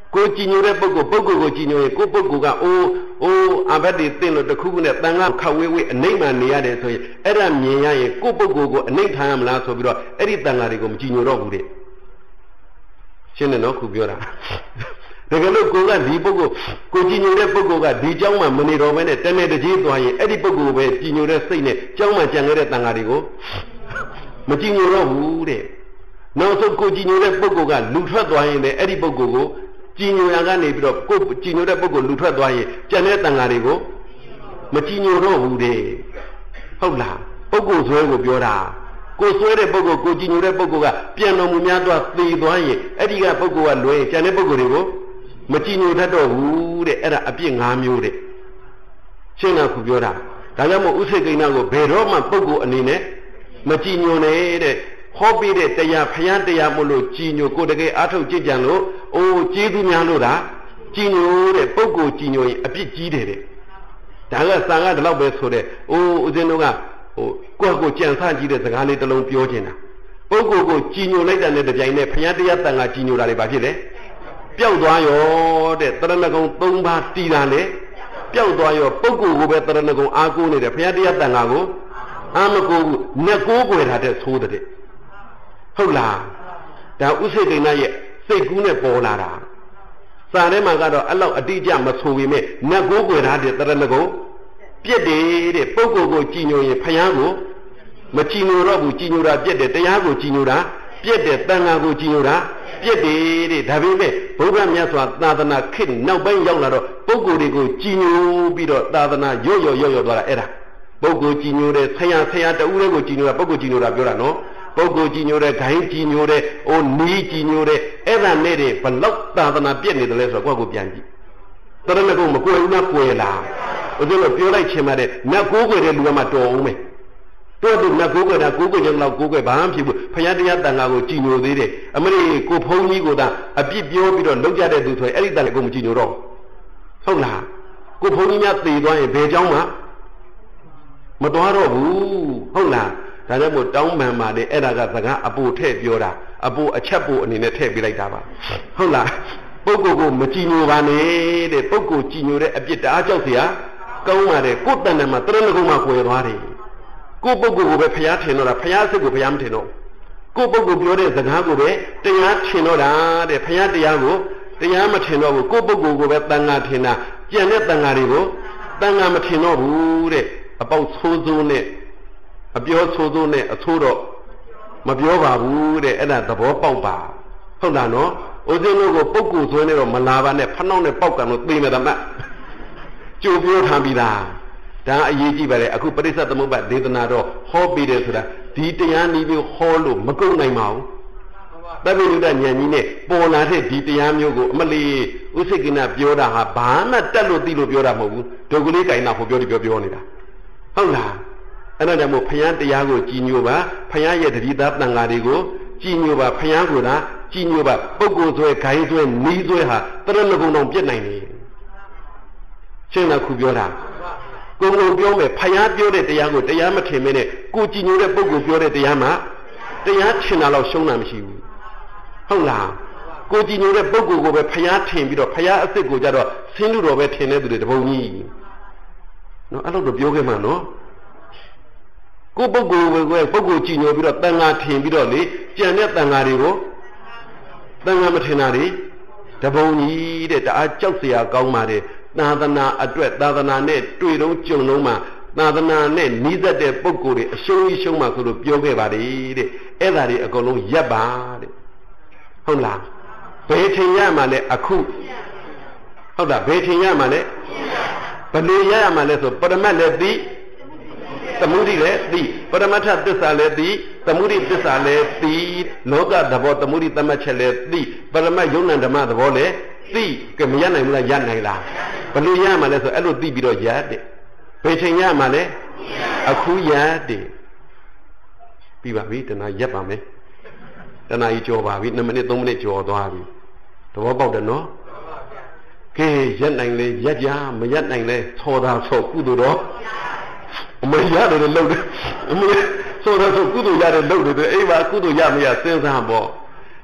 Speaker 1: ကိုကြည်ညိုတဲ့ပုဂ္ဂိုလ်ကိုကြည်ညိုရင်ကိုပုဂ္ဂိုလ်ကအိုးအဘတ်တွေသိလို့တခုခုနဲ့တန်ခါခဝေးဝေးအနိမ့်မှနေရတယ်ဆိုရင်အဲ့ဒါမြင်ရရင်ကိုပုဂ္ဂိုလ်ကိုအနိမ့်ခံရမလားဆိုပြီးတော့အဲ့ဒီတန်ခါတွေကိုမကြည်ညိုတော့ဘူးတဲ့ရှင်းတယ်နော်ခုပြောတာတကယ်လို့ကိုကဒီပုဂ္ဂိုလ်ကိုကြည်ညိုတဲ့ပုဂ္ဂိုလ်ကဒီเจ้าမှမနေတော့ဘဲနဲ့တနေ့တကြီးသွားရင်အဲ့ဒီပုဂ္ဂိုလ်ပဲကြည်ညိုတဲ့စိတ်နဲ့เจ้าမှကြံခဲ့တဲ့တန်ခါတွေကိုမကြည်ညိုတော့ဘူးတဲ့နောက်ဆုံးကိုကြည်ညိုတဲ့ပုဂ္ဂိုလ်ကလူထွက်သွားရင်လည်းအဲ့ဒီပုဂ္ဂိုလ်ကိုကြည်ညိုရကနေပြီးတော့ကိုကြည်ညိုတဲ့ပုဂ္ဂိုလ်လူထွက်သွားရင်ကြံတဲ့တန်ခါတွေကိုမကြည်ညိုတော့ဘူးတဲ့ဟုတ်လားပုဂ္ဂိုလ်ဆွဲကိုပြောတာကိုဆွဲတဲ့ပုဂ္ဂိုလ်ကိုကြည်ညိုတဲ့ပုဂ္ဂိုလ်ကပြန်တော်မူများသွားသေသွားရင်အဲ့ဒီကပုဂ္ဂိုလ်ကလွဲရင်ကြံတဲ့ပုဂ္ဂိုလ်တွေကိုမကြည်ညိုတတ်တော့ဘူးတဲ့အဲ့ဒါအပြစ်၅မျိုးတဲ့ရှင်းလားခုပြောတာဒါကြောင့်မို့ဥစ္စေကိန်းနာကိုဘယ်တော့မှပုဂ္ဂိုလ်အနေနဲ့မကြည်ညိုနဲ့ဟောပြီးတဲ့တရားဖျားတရားမို့လို့ကြည်ညိုကိုတကယ်အားထုတ်ကြည်ကြံလို့အိုးကျေးဇူးများလို့ဒါကြည်ညိုတဲ့ပုဂ္ဂိုလ်ကြည်ညိုရင်အပြစ်ကြီးတယ်တဲ့ဒါကစံကဒီလောက်ပဲဆိုတဲ့အိုးဦးဇင်းတို့ကကိုယ့်ကိုကြံစကြည့်တဲ့စကားလေးတစ်လုံးပြောချင်တာပုဂ္ဂိုလ်ကိုကြည်ညိုလိုက်တဲ့တပြိုင်နဲ့ဖျားတရားတန်ခါကြည်ညိုတာတွေဘာဖြစ်လဲပျောက်သွားရောတဲ့တရဏဂုံ၃ပါးတည်တာလေပျောက်သွားရောပုဂ္ဂိုလ်ကိုပဲတရဏဂုံအားကိုးနေတယ်ဖျားတရားတန်ခါကိုအာမကိုဘူးနဲ့ကိုးကွယ်တာတဲ့သိုးတဲ့ဟုတ်လားဒါဥစ္စေကိန်းရဲ့စိတ်ကူးနဲ့ပေါ်လာတာစာထဲမှာကတော့အဲ့လောက်အတိအကျမဆိုပေမဲ့နတ်ကိုးကွယ်ထားတဲ့တရဏဂုံပြက်တယ်တဲ့ပုဂ္ဂိုလ်ကိုကြည်ညိုရင်ဖျားကိုမကြည်ညိုတော့ဘူးကြည်ညိုတာပြက်တယ်တရားကိုကြည်ညိုတာပြက်တယ်တန်ခါကိုကြည်ညိုတာပြက်တယ်တဲ့ဒါပေမဲ့ဘုရားမြတ်စွာသာသနာခေတ်နောက်ပိုင်းရောက်လာတော့ပုဂ္ဂိုလ်တွေကိုကြည်ညိုပြီးတော့သာသနာရော့သွားတာအဲ့ဒါပုဂ္ဂိုလ်ကြည်ညိုတဲ့ဆရာတဦးလေးကိုကြည်ညိုတာပုဂ္ဂိုလ်ကြည်ညိုတာပြောတာနော်ပုဂ္ဂိုလ်ကြည်ညိုတဲ့ဂိုင်းကြည်ညိုတဲ့နီးကြည်ညိုတဲ့အဲ့ဒါနဲ့တွေဘလောက်သာသနာပြည့်နေတယ်လဲဆိုတော့ကိုယ့်ကိုပြန်ကြည့်တရဏဂုံမကွယ်ဘူးလားကွယ်လားဦးဇင်းတို့ပြောလိုက်ချင်ပါတယ်နတ်ကိုးကွယ်တဲ့လူကမှတော်အောင်မယ်တို့သူနတ်ကိုးကွယ်တာကိုးကွယ်ကြလောက်ကိုးကွယ်ဘာမှဖြစ်ဘူးဖယားတရားတန်ခါကိုကြည်ညိုသေးတယ်အမလေးကိုဖုံးကြီးကိုသာအပြစ်ပြောပြီးတော့လုံကြတဲ့သူဆိုရင်အဲ့ဒီတန်ခါကိုမကြည်ညိုတော့ဟုတ်လားကိုဖုံးကြီးများသေသွားရင်ဘယ်เจ้าမှမတော်တော့ဘူးဟုတ်လားဒါကြောင့်မို့တောင်းပန်ပါတယ်အဲ့ဒါကစကားအပူထည့်ပြောတာအပူအချက်ပူအနေနဲ့ထည့်ပေးလိုက်တာပါဟုတ်လားပုဂ္ဂိုလ်ကိုမကြည်ညိုပါနဲ့တဲ့ပုဂ္ဂိုလ်ကြည်ညိုတဲ့အပြစ်တအားကြောက်เสียကောင်းပါတယ်ကိုယ်တန်တယ်မှာတရဏဂုံမှာကွယ်သွားတယ်ကိုပုဂ္ဂိုလ်ကိုပဲဖျားထင်တော့တာဖျားစစ်ကိုဖျားမထင်တော့ကိုပုဂ္ဂိုလ်ပြောတဲ့စကားကိုပဲတရားထင်တော့တာတဲ့ဖျားတရားကိုတရားမထင်တော့ဘူးကိုပုဂ္ဂိုလ်ကိုပဲတန်ခါထင်တာကြံတဲ့တန်ခါတွေကိုတန်ခါမထင်တော့ဘူးတဲ့အပေါက်ဆိုးဆိုးနဲ့အပြောဆိုးဆိုးနဲ့အဆိုးတော့မပြောပါဘူးတဲ့အဲ့ဒါသဘောပေါက်ပါဟုတ်လားနော်ဦးဇင်းတို့ကိုပုဂ္ဂိုလ်ဆိုနေတော့မလာပါနဲ့ဖနှောင်းနဲ့ပေါက်ကန်လို့သိနေတယ်မကြိုပြောထားပြီးသားဒါအရေးကြီးပါလေအခုပရိစ္ဆေသမုပ္ပါဒေသနာတော့ဟောပြီးတယ်ဆိုတာဒီတရားနည်းမျိုးဟောလို့မကုန်နိုင်ပါဘူးတပ္ပိယုဒ္ဓဉာဏ်ကြီးနဲ့ပေါ်လာတဲ့ဒီတရားမျိုးကိုအမလီဥစိကိနပြောတာဟာဘာမှတက်လို့သိလို့ပြောတာမဟုတ်ဘူးဒုက္ခလေးကိုင်နာဟောပြောနေတာဟုတ်လားအဲ့ဒါကြောင့်မို့ဖယားတရားကိုကြည်ညိုပါဖယားရဲ့တတိသားတန်ဃာတွေကိုကြည်ညိုပါဖယားကိုသာကြည်ညိုပါပုဂ္ဂိုလ်ဆွဲဂိုင်းဆွဲနီးဆွဲဟာတရဏဂုံတော်ပြည့်နိုင်တယ်ရှင်းလားခုပြောတာကိုယ်ကိုပြောမယ်ဖယားပြောတဲ့တရားကိုတရားမထင်မင်းနဲ့ကိုကြည်ညိုတဲ့ပုဂ္ဂိုလ်ပြောတဲ့တရားမှာတရားထင်တာတော့ရှုံးတာမရှိဘူးဟုတ်လားကိုကြည်ညိုတဲ့ပုဂ္ဂိုလ်ကိုပဲဖယားထင်ပြီးတော့ဖယားအစ်စ်ကိုကြတော့ဆင်းလူတော်ပဲထင်တဲ့သူတွေတပုံကြီးနော်အဲ့လိုတော့ပြောခဲ့မှာနော်ကိုပုဂ္ဂိုလ်ကိုပုဂ္ဂိုလ်ကြည်ညိုပြီးတော့တန်ခါထင်ပြီးတော့လေကြံတဲ့တန်ခါတွေကိုတန်ခါမထင်တာတွေတပုံကြီးတဲ့တအားကြောက်เสียကောင်းပါတယ်သာသနာအတွက်သာသနာနဲ့တွေ့တော့ကြုံလုံးမှာသာသနာနဲ့နီးစပ်တဲ့ပုဂ္ဂိုလ်တွေအရှုံးကြီးရှုံးမှဆိုလို့ပြောခဲ့ပါတယ်တဲ့အဲ့ဒါတွေအကုန်လုံးရပ်ပါတဲ့ဟုတ်လားဘယ်ထင်ရမှာလဲအခုဟုတ်လားဘယ်ထင်ရမှာလဲဘယ်လိုရရမှာလဲဆိုပရမတ်လည်းသိသမုဒိလည်းသိပရမတ္ထသစ္စာလည်းသိသမုဒိသစ္စာလည်းသိလောကသဘောသမုဒိသမတ်ချက်လည်းသိပရမတ်ယုံနံဓမ္မသဘောလည်းသိကမရနိုင်ဘူးလားရနိုင်လားဘယ်လိုရမှာလဲဆိုအဲ့လိုသိပြီးတော့ရတဲ့ဘယ်ချိန်ရမှာလဲအခုရတဲ့ပြီးပါပြီတဏှာရက်ပါမယ်တဏှာကြီးကြော်ပါပြီ2မိနစ်3မိနစ်ကြော်သွားပြီသဘောပေါက်တယ်နော်ကဲရက်နိုင်လေရက်ကြမရက်နိုင်လေဆော်တာဆော်ကုသိုလ်တော့အမေရတယ်လို့လုပ်တယ်အမေဆော်တာဆော်ကုသိုလ်ရတယ်လုပ်တယ်အိမ်မှာကုသိုလ်ရမရစဉ်းစားပေါ့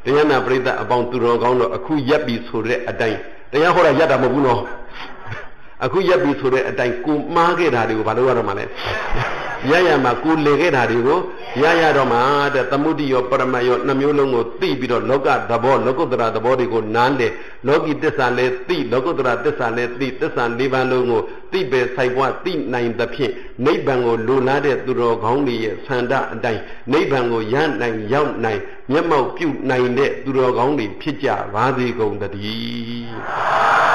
Speaker 1: တရားနာပရိသတ်အပေါင်းသူတော်ကောင်းတို့အခုရက်ပြီဆိုတဲ့အတိုင်းတရားဟောတာရက်တာမဟုတ်ဘူးနော်အခုရက်ပြီဆိုတဲ့အတိုင်းကိုမှားခဲ့တာတွေကိုဘာလို့ရတော့မှလဲရရမှာကိုလေခဲ့တာတွေကိုရရတော့မှတဲ့သမုဒိယောပရမယောနှမျိုးလုံးကိုသိပြီးတော့လောကသဘောလောကုတ္တရာသဘောတွေကိုနားလေလောကီသစ္စာလည်းသိလောကုတ္တရာသစ္စာလည်းသိသစ္စာ၄ပါးလုံးကိုသိပဲဆိုင်ပွားသိနိုင်သဖြင့်နိဗ္ဗာန်ကိုလိုလားတဲ့သူတော်ကောင်းတွေရဲ့ဆန္ဒအတိုင်းနိဗ္ဗာန်ကိုရနိုင်ရောက်နိုင်မျက်မှောက်ပြုနိုင်တဲ့သူတော်ကောင်းတွေဖြစ်ကြပါစေကုန်သတည်း